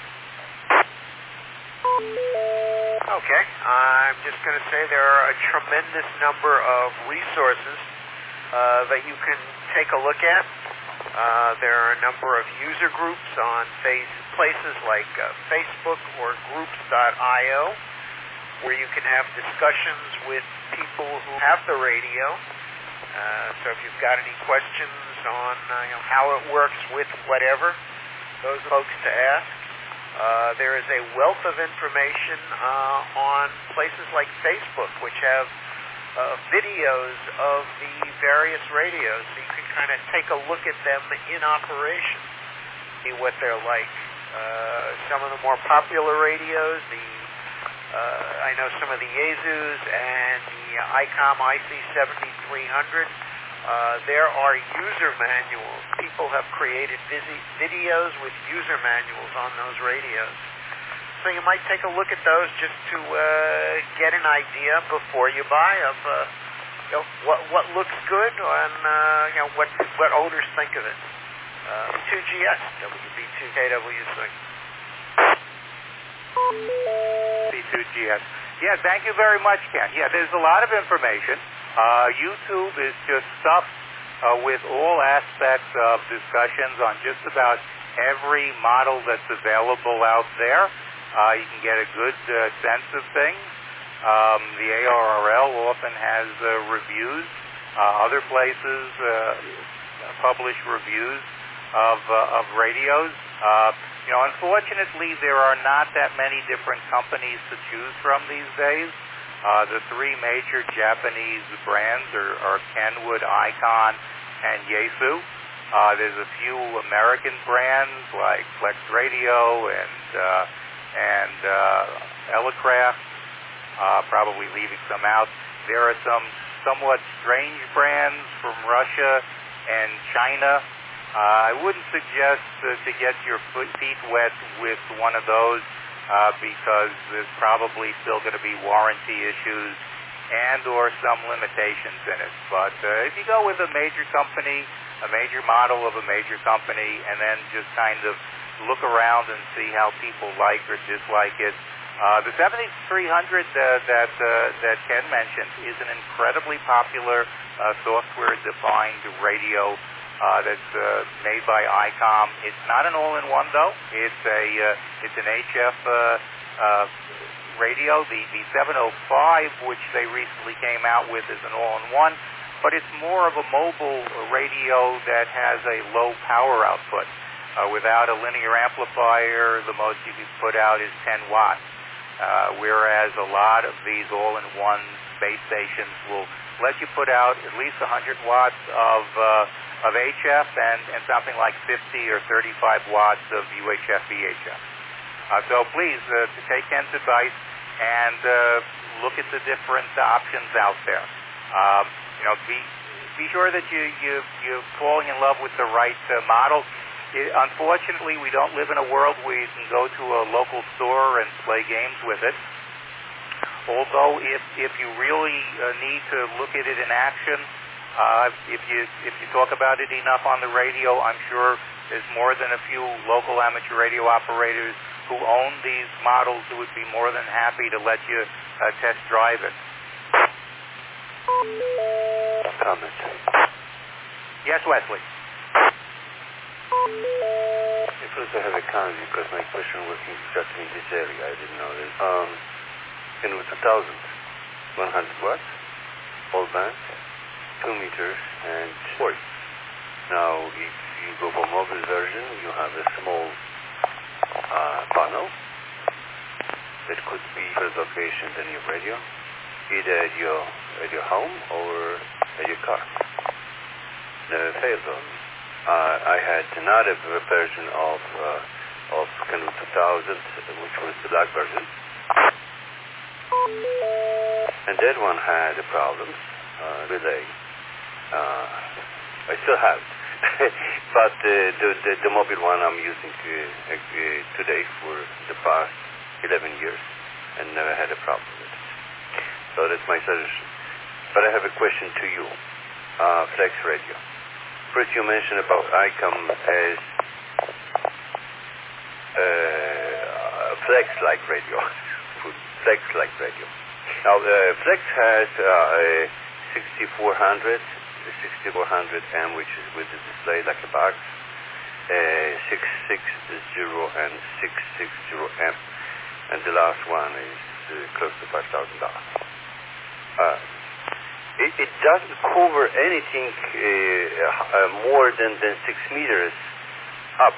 Speaker 2: Okay. I'm just going to say there are a tremendous number of resources that you can take a look at. There are a number of user groups on places like Facebook or groups.io, where you can have discussions with people who have the radio. So if you've got any questions on how it works with whatever, those folks to ask. There is a wealth of information on places like Facebook, which have videos of the various radios, so you can kind of take a look at them in operation, see what they're like. Some of the more popular radios, I know some of the Yaesus and the ICOM IC7300, there are user manuals. People have created videos with user manuals on those radios. So you might take a look at those just to get an idea before you buy of what looks good and what owners think of it. 2GS, WB2KWC.
Speaker 1: C2GS. Yeah, thank you very much, Ken. Yeah, there's a lot of information. YouTube is just stuffed with all aspects of discussions on just about every model that's available out there. You can get a good sense of things. The ARRL often has reviews. Other places publish reviews of radios. Unfortunately, there are not that many different companies to choose from these days. The three major Japanese brands are Kenwood, Icon, and Yaesu. There's a few American brands like Flex Radio and Elecraft, probably leaving some out. There are some somewhat strange brands from Russia and China. I wouldn't suggest to get your feet wet with one of those because there's probably still going to be warranty issues and or some limitations in it. But if you go with a major company, a major model of a major company, and then just kind of look around and see how people like or dislike it. The 7300 that Ken mentioned is an incredibly popular software-defined radio that's made by ICOM. It's not an all-in-one though. It's an HF radio. The 705, which they recently came out with, is an all-in-one, but it's more of a mobile radio that has a low power output. Without a linear amplifier, the most you can put out is 10 watts, whereas a lot of these all-in-one base stations will let you put out at least 100 watts of HF and something like 50 or 35 watts of UHF VHF. So please take Ken's advice and look at the different options out there. Be sure that you're falling in love with the right model. Unfortunately, we don't live in a world where you can go to a local store and play games with it. Although, if you really need to look at it in action, if you talk about it enough on the radio, I'm sure there's more than a few local amateur radio operators who own these models who would be more than happy to let you test drive it.
Speaker 8: Comment.
Speaker 1: Yes, Wesley.
Speaker 8: First, I have a comment because my question was exactly in this area. I didn't know this. In 2000, 100 watts, all band, 2 meters, and 40. Now, if you go for mobile version, you have a small panel that could be first location than your radio, either at your home or at your car. Never failed on me. I had another version of Canoe 2000, which was the black version, and that one had a problem relay. I still have it, but the mobile one I'm using today for the past 11 years, and never had a problem with it. So that's my suggestion. But I have a question to you, Flex Radio. First, you mentioned about ICOM as Flex-like radio. Flex-like radio. Now, Flex has a 6400M, which is with the display like a box, 660 and 660M, and the last one is close to $5,000. It doesn't cover anything more than 6 meters up.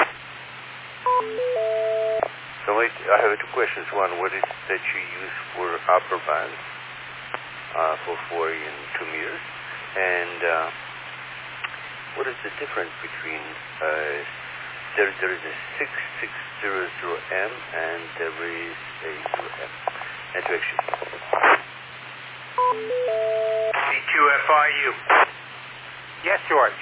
Speaker 8: So I have two questions. One, what is that you use for upper band for 40 and 2 meters? And what is the difference between there is a 6600M and there is a 2M? And to actually
Speaker 9: C2FIU.
Speaker 1: Yes, George.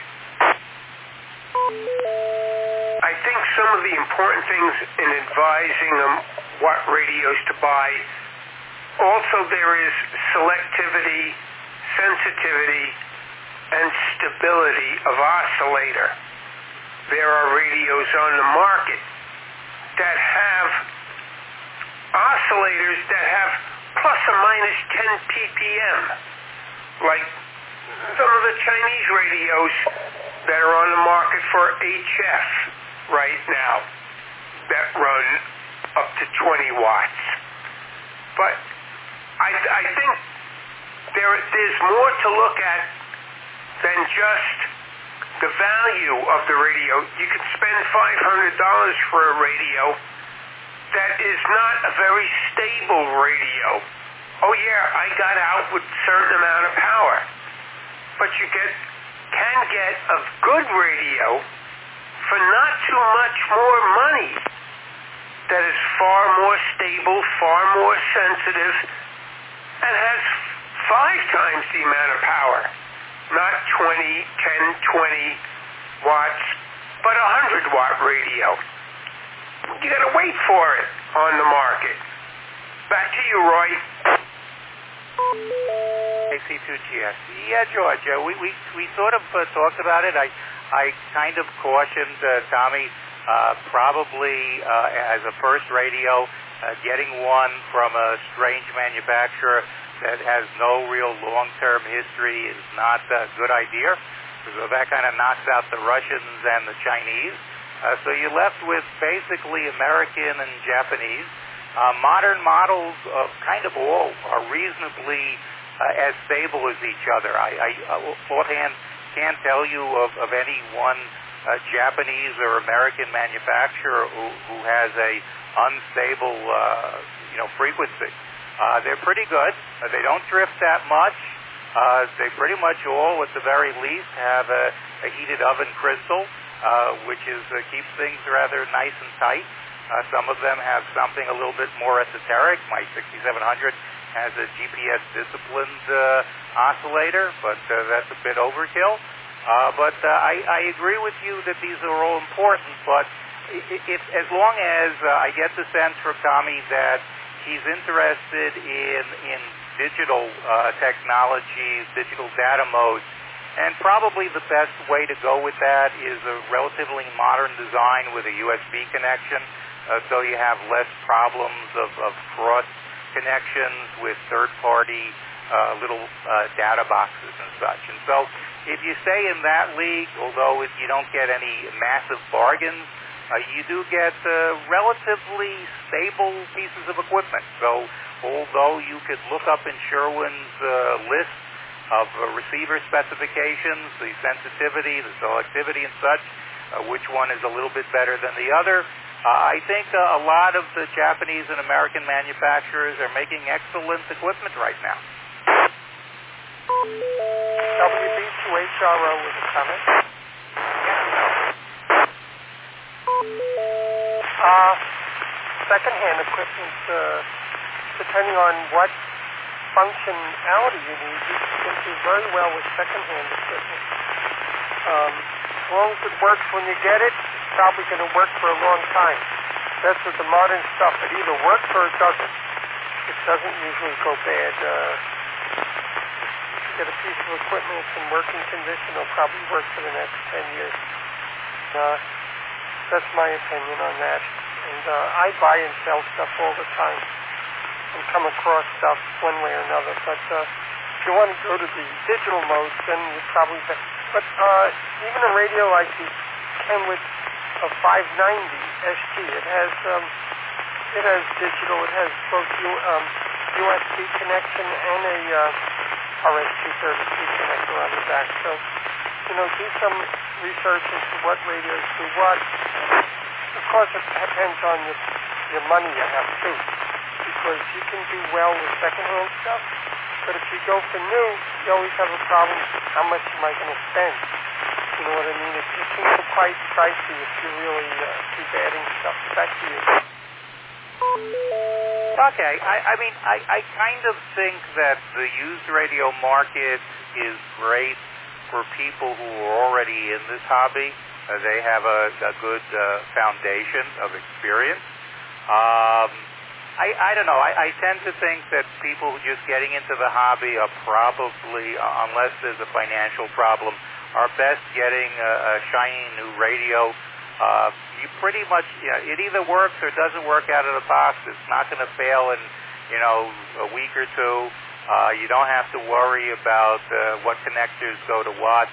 Speaker 9: I think some of the important things in advising them what radios to buy, also there is selectivity, sensitivity, and stability of oscillator. There are radios on the market that have oscillators that have plus or minus 10 ppm, like some of the Chinese radios that are on the market for HF right now that run up to 20 watts. But I think there's more to look at than just the value of the radio. You could spend $500 for a radio that is not a very stable radio. Oh yeah, I got out with a certain amount of power. But you can get a good radio for not too much more money that is far more stable, far more sensitive, and has 5 times the amount of power. Not 10, 20 watts, but a 100-watt radio. You gotta wait for it on the market. Back to you, Roy.
Speaker 1: AC2GS. Yeah, George, we sort of talked about it. I kind of cautioned Tommy probably as a first radio, getting one from a strange manufacturer that has no real long-term history is not a good idea, because that kind of knocks out the Russians and the Chinese. So you're left with basically American and Japanese. Modern models kind of all are reasonably as stable as each other. I offhand can't tell you of any one Japanese or American manufacturer who has a unstable frequency. They're pretty good. They don't drift that much. They pretty much all, at the very least, have a heated oven crystal, which keeps things rather nice and tight. Some of them have something a little bit more esoteric. My 6700 has a GPS disciplined oscillator, but that's a bit overkill. But I agree with you that these are all important, but as long as I get the sense from Tommy that he's interested in digital technologies, digital data modes, and probably the best way to go with that is a relatively modern design with a USB connection. so you have less problems of cross connections with third-party little data boxes and such. And so if you stay in that league, although you don't get any massive bargains, you do get relatively stable pieces of equipment. So although you could look up in Sherwin's list of receiver specifications, the sensitivity, the selectivity and such, which one is a little bit better than the other, I think a lot of the Japanese and American manufacturers are making excellent equipment right now.
Speaker 6: WB2HRO with a comment. Second-hand equipment, depending on what functionality you need, you can do very well with second-hand equipment. As long as it works when you get it, it's probably going to work for a long time. That's with the modern stuff. It either works or it doesn't. It doesn't usually go bad. If you get a piece of equipment that's in working condition, it'll probably work for the next 10 years. That's my opinion on that. And I buy and sell stuff all the time and come across stuff one way or another. But if you want to go to the digital mode, then you probably... But even a radio like the Kenwood 590 ST, it has digital, it has both USB connection and a RS-232 connector on the back. So, do some research into what radios do what. Of course, it depends on your money you have, too, because you can do well with second-hand stuff, but if you go for new, you always have a problem, how much am I going to spend? You know what I mean? It can get quite pricey if you really keep adding stuff. Back to you.
Speaker 1: Okay. I kind of think that the used radio market is great for people who are already in this hobby. They have a good foundation of experience. I don't know. I tend to think that people just getting into the hobby are probably, unless there's a financial problem, are best getting a shiny new radio. You pretty much, it either works or doesn't work out of the box. It's not going to fail in, a week or two. You don't have to worry about what connectors go to what.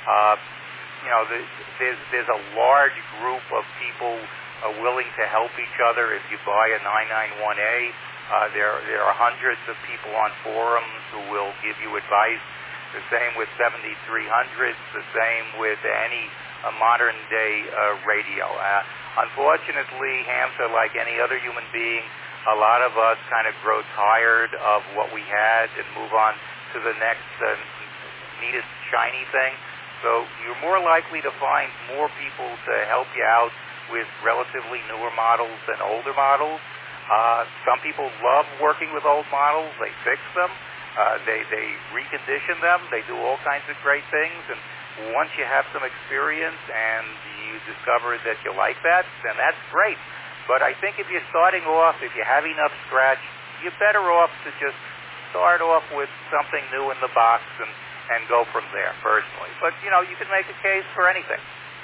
Speaker 1: There's a large group of people willing to help each other. If you buy a 991A, there are hundreds of people on forums who will give you advice. The same with 7300s, the same with any modern-day radio. Unfortunately, hams are like any other human being. A lot of us kind of grow tired of what we had and move on to the next neatest shiny thing. So you're more likely to find more people to help you out with relatively newer models than older models. Some people love working with old models. They fix them. They recondition them. They do all kinds of great things. And once you have some experience and you discover that you like that, then that's great. But I think if you're starting off, if you have enough scratch, you're better off to just start off with something new in the box and go from there, personally. But, you can make a case for anything.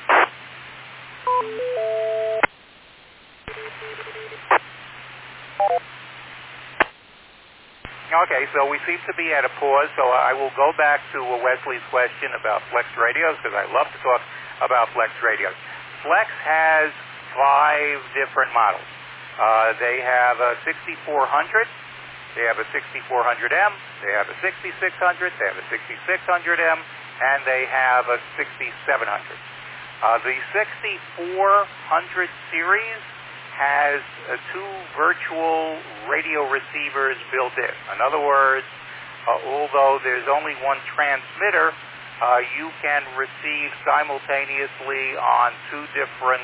Speaker 1: Okay, so we seem to be at a pause, so I will go back to Wesley's question about Flex radios, because I love to talk about Flex radios. Flex has 5 different models. They have a 6400, they have a 6400M, they have a 6600, they have a 6600M, and they have a 6700. The 6400 series has 2 virtual radio receivers built in. In other words, although there's only one transmitter, you can receive simultaneously on 2 different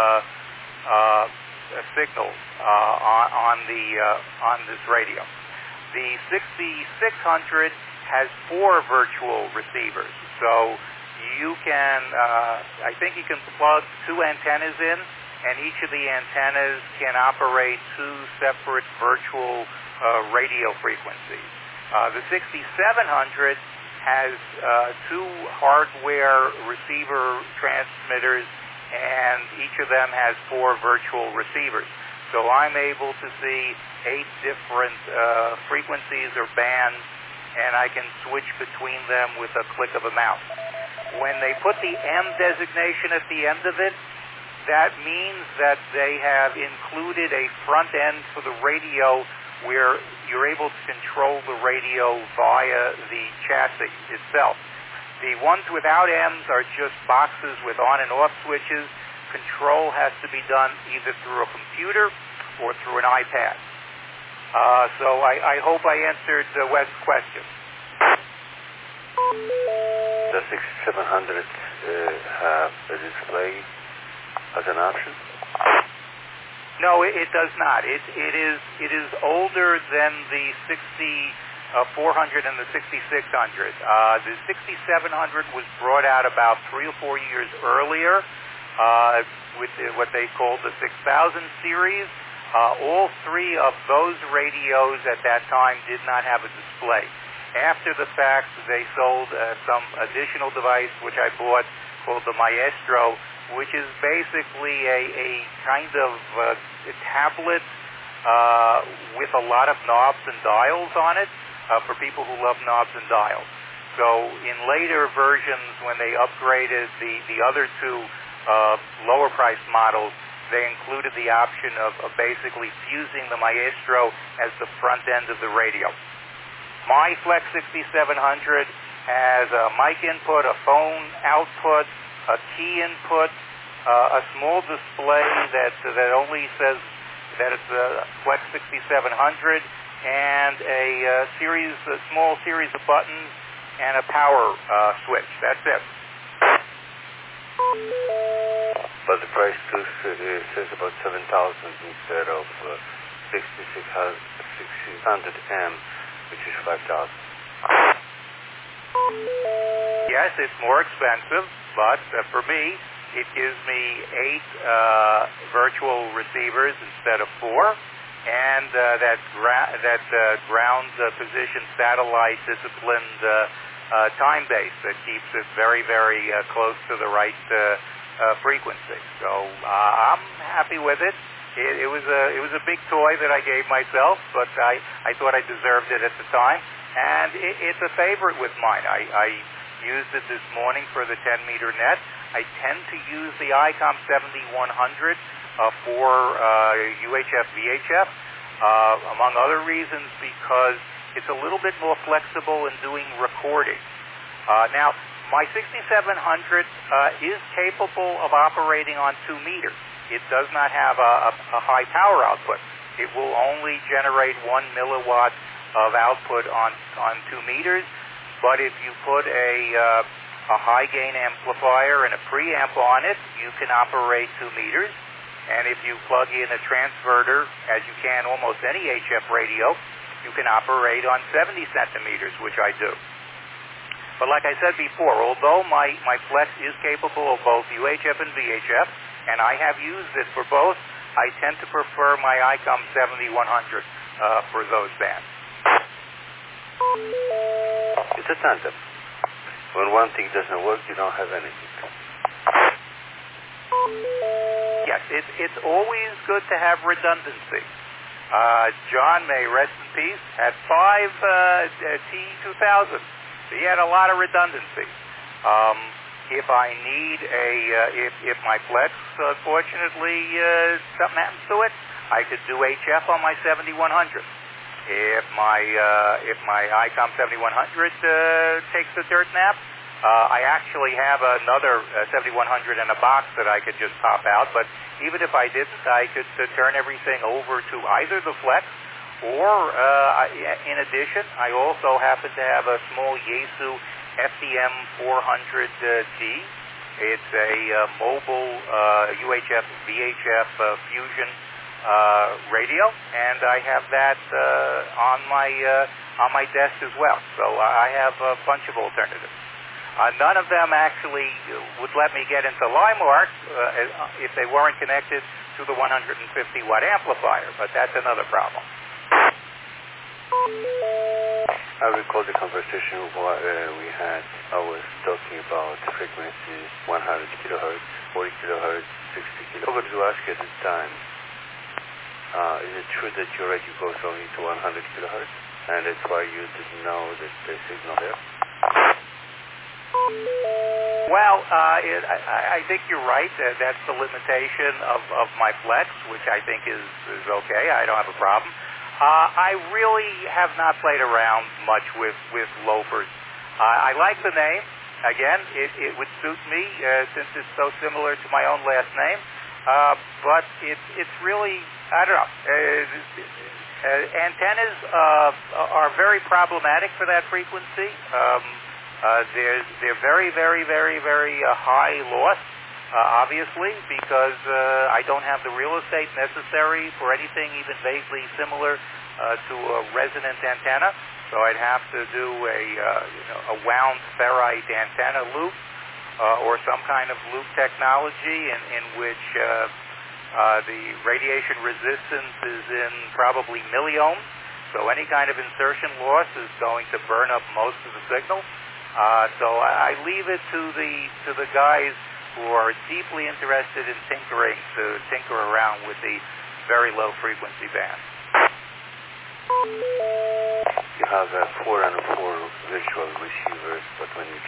Speaker 1: signals on this radio. The 6600 has 4 virtual receivers, so you can, I think you can plug 2 antennas in, and each of the antennas can operate 2 separate virtual radio frequencies. The 6700 has 2 hardware receiver transmitters and each of them has 4 virtual receivers. So I'm able to see 8 different frequencies or bands, and I can switch between them with a click of a mouse. When they put the M designation at the end of it, that means that they have included a front end for the radio where you're able to control the radio via the chassis itself. The ones without M's are just boxes with on and off switches. Control has to be done either through a computer or through an iPad. So I hope I answered Wes's question.
Speaker 8: Does 6700 have a display as an option?
Speaker 1: No, it does not. It is older than the 6400 and the 6600. The 6700 was brought out about 3 or 4 years earlier with what they called the 6000 series. All 3 of those radios at that time did not have a display. After the fact, they sold some additional device, which I bought, called the Maestro, which is basically a kind of tablet with a lot of knobs and dials on it for people who love knobs and dials. So in later versions, when they upgraded the other 2 lower-priced models, they included the option of basically fusing the Maestro as the front end of the radio. My Flex 6700 has a mic input, a phone output, a key input, a small display that only says that it's a Flex 6700, and a small series of buttons and a power switch. That's it.
Speaker 8: But the price too says about 7,000 instead of 6600M, which is 5,000.
Speaker 1: Yes, it's more expensive, but for me, it gives me 8 virtual receivers instead of 4, and that ground position satellite disciplined time base that keeps it very, very close to the right frequency. So I'm happy with it. It was a big toy that I gave myself, but I thought I deserved it at the time, and it's a favorite with mine. I used it this morning for the 10-meter net. I tend to use the ICOM 7100 for UHF, VHF, among other reasons because it's a little bit more flexible in doing recording. Now, my 6700 is capable of operating on 2 meters. It does not have a high power output. It will only generate 1 milliwatt of output on 2 meters, but if you put a high gain amplifier and a preamp on it, you can operate 2 meters. And if you plug in a transverter, as you can almost any HF radio, you can operate on 70 centimeters, which I do. But like I said before, although my Flex is capable of both UHF and VHF, and I have used it for both, I tend to prefer my ICOM 7100 for those bands.
Speaker 8: It's a tandem. When one thing doesn't work, you don't have anything.
Speaker 1: Yes, it's always good to have redundancy. John, may rest in peace, had 5 T2000. So he had a lot of redundancy. If I need if my Flex, fortunately, something happens to it, I could do HF on my 7100. If my ICOM 7100 takes a dirt nap, I actually have another 7100 in a box that I could just pop out. But even if I didn't, I could turn everything over to either the Flex or, in addition, I also happen to have a small Yaesu FDM 400T. It's a mobile UHF VHF fusion radio, and I have that on my desk as well. So I have a bunch of alternatives. None of them actually would let me get into LimeWark if they weren't connected to the 150-watt amplifier, but that's another problem.
Speaker 8: I recall the conversation we had. I was talking about frequencies 100 kilohertz, 40 kilohertz, 60 kilohertz. I forgot to ask you at the time, is it true that your radio goes only to 100 kilohertz? And that's why you didn't know that the signal there?
Speaker 1: Well, I think you're right. That's the limitation of my flex, which I think is okay. I don't have a problem. I really have not played around much with loafers. I like the name. Again, it would suit me since it's so similar to my own last name. But it's really, I don't know. Antennas are very problematic for that frequency. They're very, very, very, very high loss, obviously, because I don't have the real estate necessary for anything even vaguely similar to a resonant antenna. So I'd have to do a wound ferrite antenna loop or some kind of loop technology in which the radiation resistance is in probably milliohms. So any kind of insertion loss is going to burn up most of the signal. So I leave it to the guys who are deeply interested in tinkering to tinker around with the very low frequency band.
Speaker 8: You have 4 and 4 virtual receivers, but when you...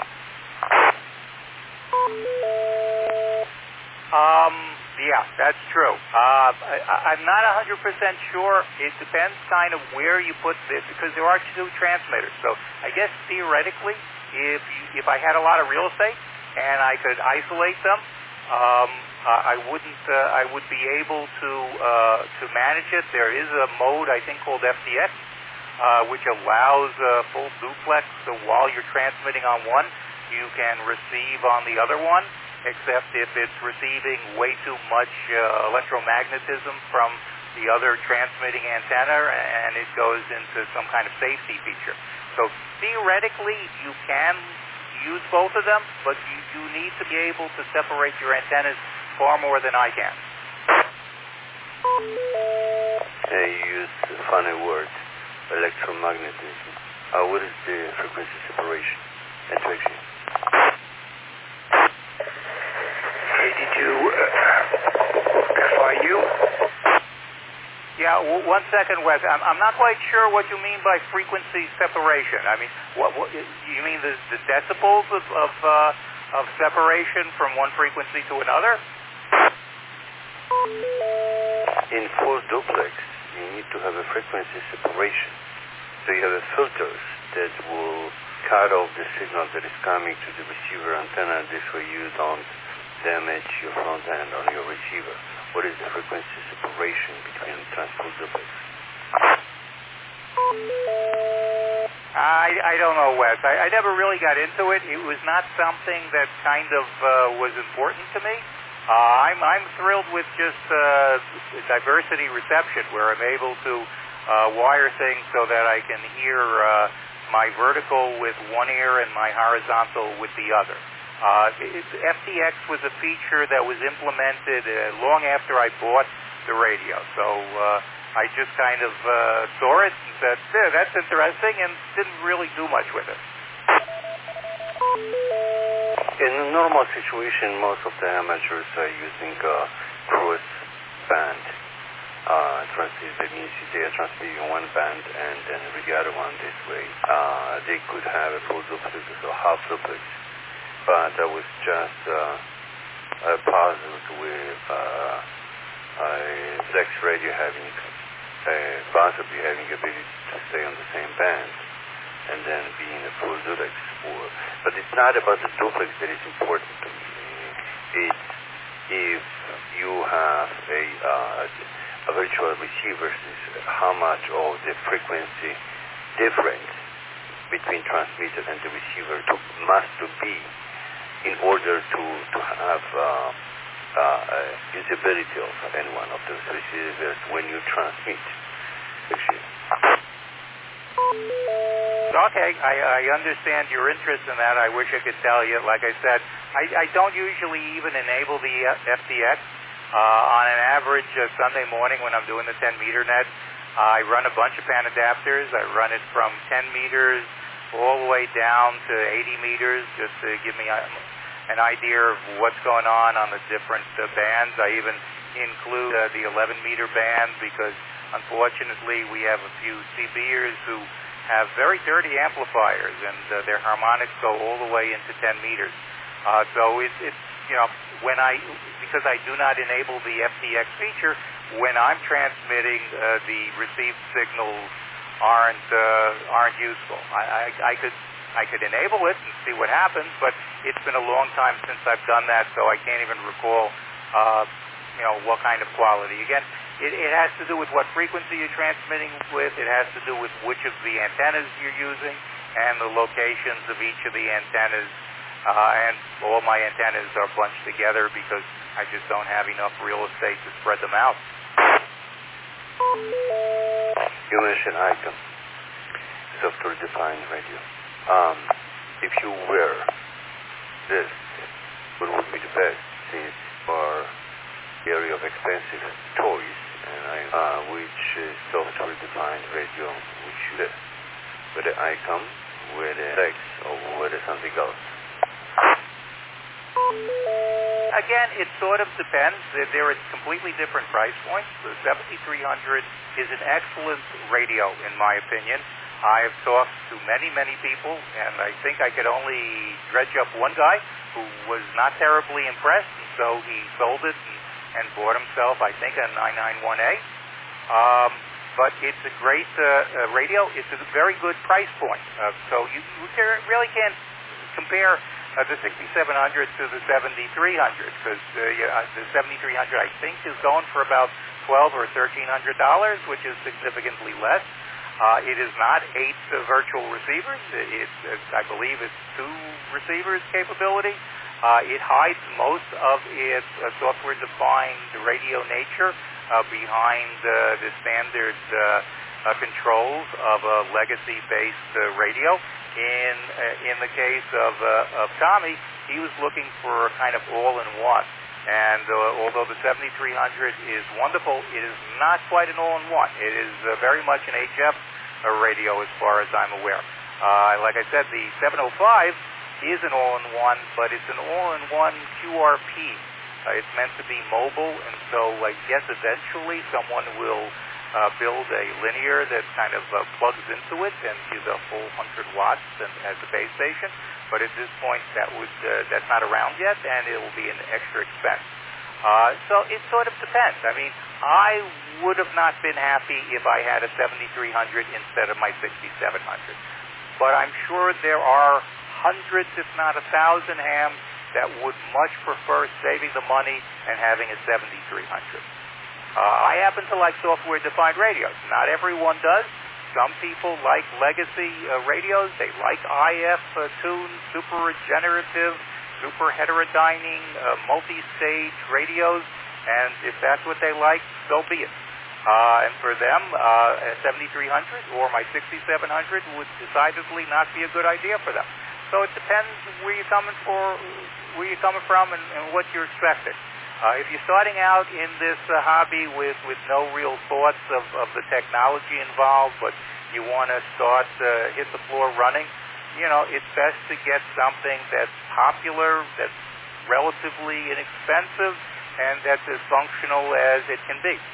Speaker 1: Yeah, that's true. I'm not 100% sure. It depends kind of where you put this, because there are two transmitters. So I guess theoretically, if I had a lot of real estate and I could isolate them, I would be able to manage it. There is a mode I think called FDX, which allows full duplex. So while you're transmitting on one, you can receive on the other one, except if it's receiving way too much electromagnetism from the other transmitting antenna, and it goes into some kind of safety feature. So theoretically, you can use both of them, but you need to be able to separate your antennas far more than I can.
Speaker 8: You use a funny word, electromagnetism. What is the frequency separation and traction?
Speaker 9: KD2 FIU?
Speaker 1: Yeah, 1 second, Wes. I'm not quite sure what you mean by frequency separation. I mean, what you mean the decibels of separation from one frequency to another?
Speaker 8: In full duplex, you need to have a frequency separation. So you have a filters that will cut off the signal that is coming to the receiver antenna. This way you don't damage your front end on your receiver. What is the frequency separation between full duplex?
Speaker 1: I don't know, Wes. I never really got into it. It was not something that kind of was important to me. I'm thrilled with just diversity reception, where I'm able to wire things so that I can hear my vertical with one ear and my horizontal with the other. FDX was a feature that was implemented long after I bought the radio. So I just kind of saw it and said, yeah, that's interesting, and didn't really do much with it.
Speaker 8: In a normal situation, most of the amateurs are using cross band transmitter. That means they are transmitting one band and then with the other one this way. They could have a full duplex or half duplex. But I was just puzzled with Flex radio having possibly having the ability to stay on the same band and then being a full duplex. But it's not about the duplex that is important to me. It's if you have a virtual receiver, how much of the frequency difference between transmitter and the receiver must be in order to have usability of any one of those receivers when you transmit.
Speaker 1: Okay, I understand your interest in that. I wish I could tell you. Like I said, I don't usually even enable the FDX. On an average Sunday morning when I'm doing the 10-meter net, I run a bunch of pan adapters. I run it from 10 meters all the way down to 80 meters just to give me an idea of what's going on the different bands. I even include the 11-meter band because, unfortunately, we have a few CBers who have very dirty amplifiers, and their harmonics go all the way into 10 meters. So it's because I do not enable the FTX feature, when I'm transmitting, the received signals aren't useful. I could enable it and see what happens, but it's been a long time since I've done that, so I can't even recall, what kind of quality. Again, it has to do with what frequency you're transmitting with. It has to do with which of the antennas you're using and the locations of each of the antennas. And all my antennas are bunched together because I just don't have enough real estate to spread them out.
Speaker 8: You mentioned ICOM, software-defined radio. If you wear this, what would be the best, since our area of expensive toys, and which software-defined radio would you get? Whether ICOM, whether Lex, or whether something else?
Speaker 1: Again, it sort of depends. There are completely different price points. The 7300 is an excellent radio, in my opinion. I have talked to many, many people, and I think I could only dredge up one guy who was not terribly impressed, and so he sold it and bought himself, I think, a 991A. But it's a great radio. It's a very good price point. So you really can't compare the 6700 to the 7300, because the 7300, I think, is going for about $1,200 or $1,300, which is significantly less. It is not 8 virtual receivers. I believe it's 2 receivers capability. It hides most of its software-defined radio nature behind the standard controls of a legacy-based radio. In the case of Tommy, he was looking for a kind of all-in-one. And although the 7300 is wonderful, it is not quite an all-in-one. It is very much an HF radio as far as I'm aware. Like I said, the 705 is an all-in-one, but it's an all-in-one QRP. It's meant to be mobile, and so I guess eventually someone will build a linear that kind of plugs into it and gives a full 100 watts as a base station. But at this point, that's not around yet, and it will be an extra expense. So it sort of depends. I mean, I would have not been happy if I had a 7300 instead of my 6700. But I'm sure there are hundreds, if not 1,000 hams that would much prefer saving the money and having a 7300. I happen to like software-defined radios. Not everyone does. Some people like legacy radios. They like IF-tuned, super regenerative, super heterodyning, multi-stage radios. And if that's what they like, so be it. And for them, a 7300 or my 6700 would decidedly not be a good idea for them. So it depends where you're coming from and what you're expecting. If you're starting out in this hobby with no real thoughts of the technology involved, but you want to start hit the floor running, it's best to get something that's popular, that's relatively inexpensive, and that's as functional as it can be.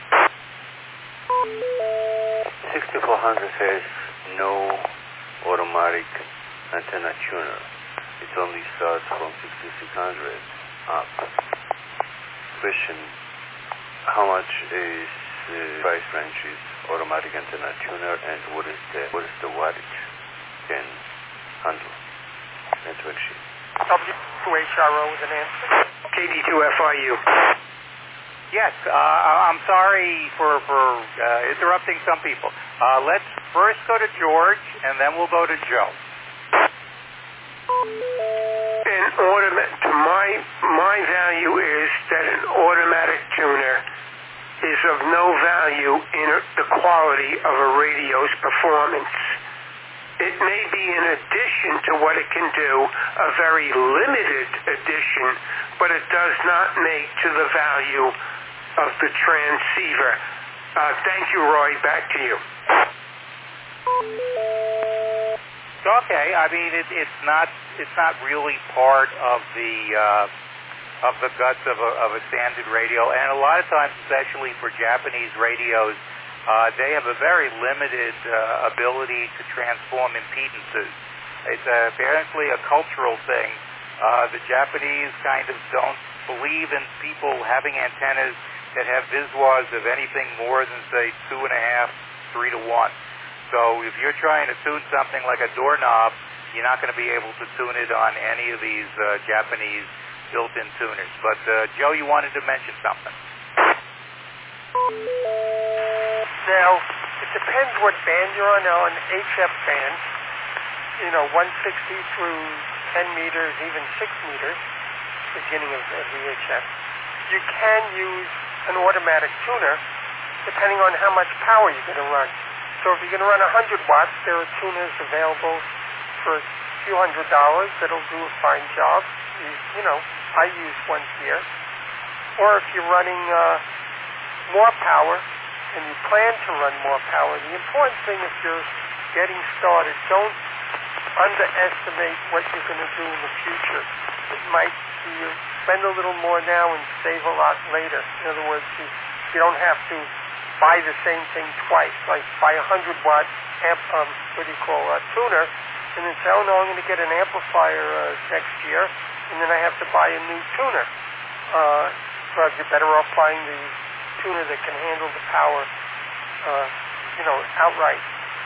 Speaker 8: 6400 has no automatic antenna tuner. It only starts from 6600 up. Question: how much is the price range is automatic antenna tuner, and what is the wattage can handle? Network sheet.
Speaker 6: W2HRO with an answer. KD2FIU.
Speaker 1: Yes, I'm sorry for interrupting some people. Let's first go to George, and then we'll go to Joe.
Speaker 9: My value is that an automatic tuner is of no value in the quality of a radio's performance. It may be an addition to what it can do, a very limited addition, but it does not make to the value of the transceiver. Thank you, Roy. Back to you.
Speaker 1: Okay, I mean it's not really part of the guts of a standard radio, and a lot of times, especially for Japanese radios, they have a very limited ability to transform impedances. It's apparently a cultural thing. The Japanese kind of don't believe in people having antennas that have visuals of anything more than, say, 2.5, 3 to 1. So if you're trying to tune something like a doorknob, you're not going to be able to tune it on any of these Japanese built-in tuners. But, Joe, you wanted to mention something.
Speaker 6: Now, it depends what band you're on. Now, on HF bands, 160 through 10 meters, even 6 meters, beginning of VHF, you can use an automatic tuner depending on how much power you're going to run. So if you're going to run 100 watts, there are tuners available for a few $100 that'll do a fine job. I use one here. Or if you're running more power and you plan to run more power, the important thing if you're getting started, don't underestimate what you're going to do in the future. It might be you spend a little more now and save a lot later. In other words, you don't have to buy the same thing twice, like buy a 100-watt tuner, and then say, oh no, I'm going to get an amplifier next year, and then I have to buy a new tuner. Because you're better off buying the tuner that can handle the power, outright.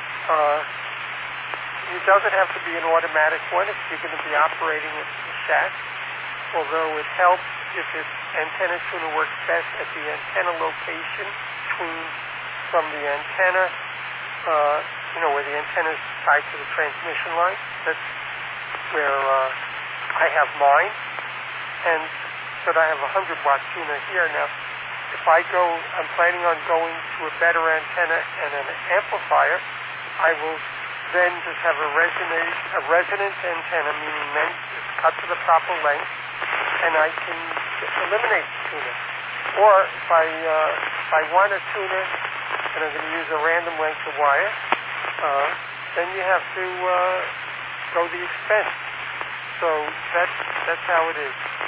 Speaker 6: It doesn't have to be an automatic one if you're going to be operating a shack, although it helps if its antenna tuner works best at the antenna location from the antenna, where the antenna is tied to the transmission line. That's where I have mine. And so I have a 100-watt tuner here. Now, if I'm planning on going to a better antenna and an amplifier, I will then just have a resonance antenna, meaning then it's cut to the proper length, and I can eliminate the tuner. Or if I want a tuner and I'm going to use a random length of wire, then you have to go the expense. So that's how it is.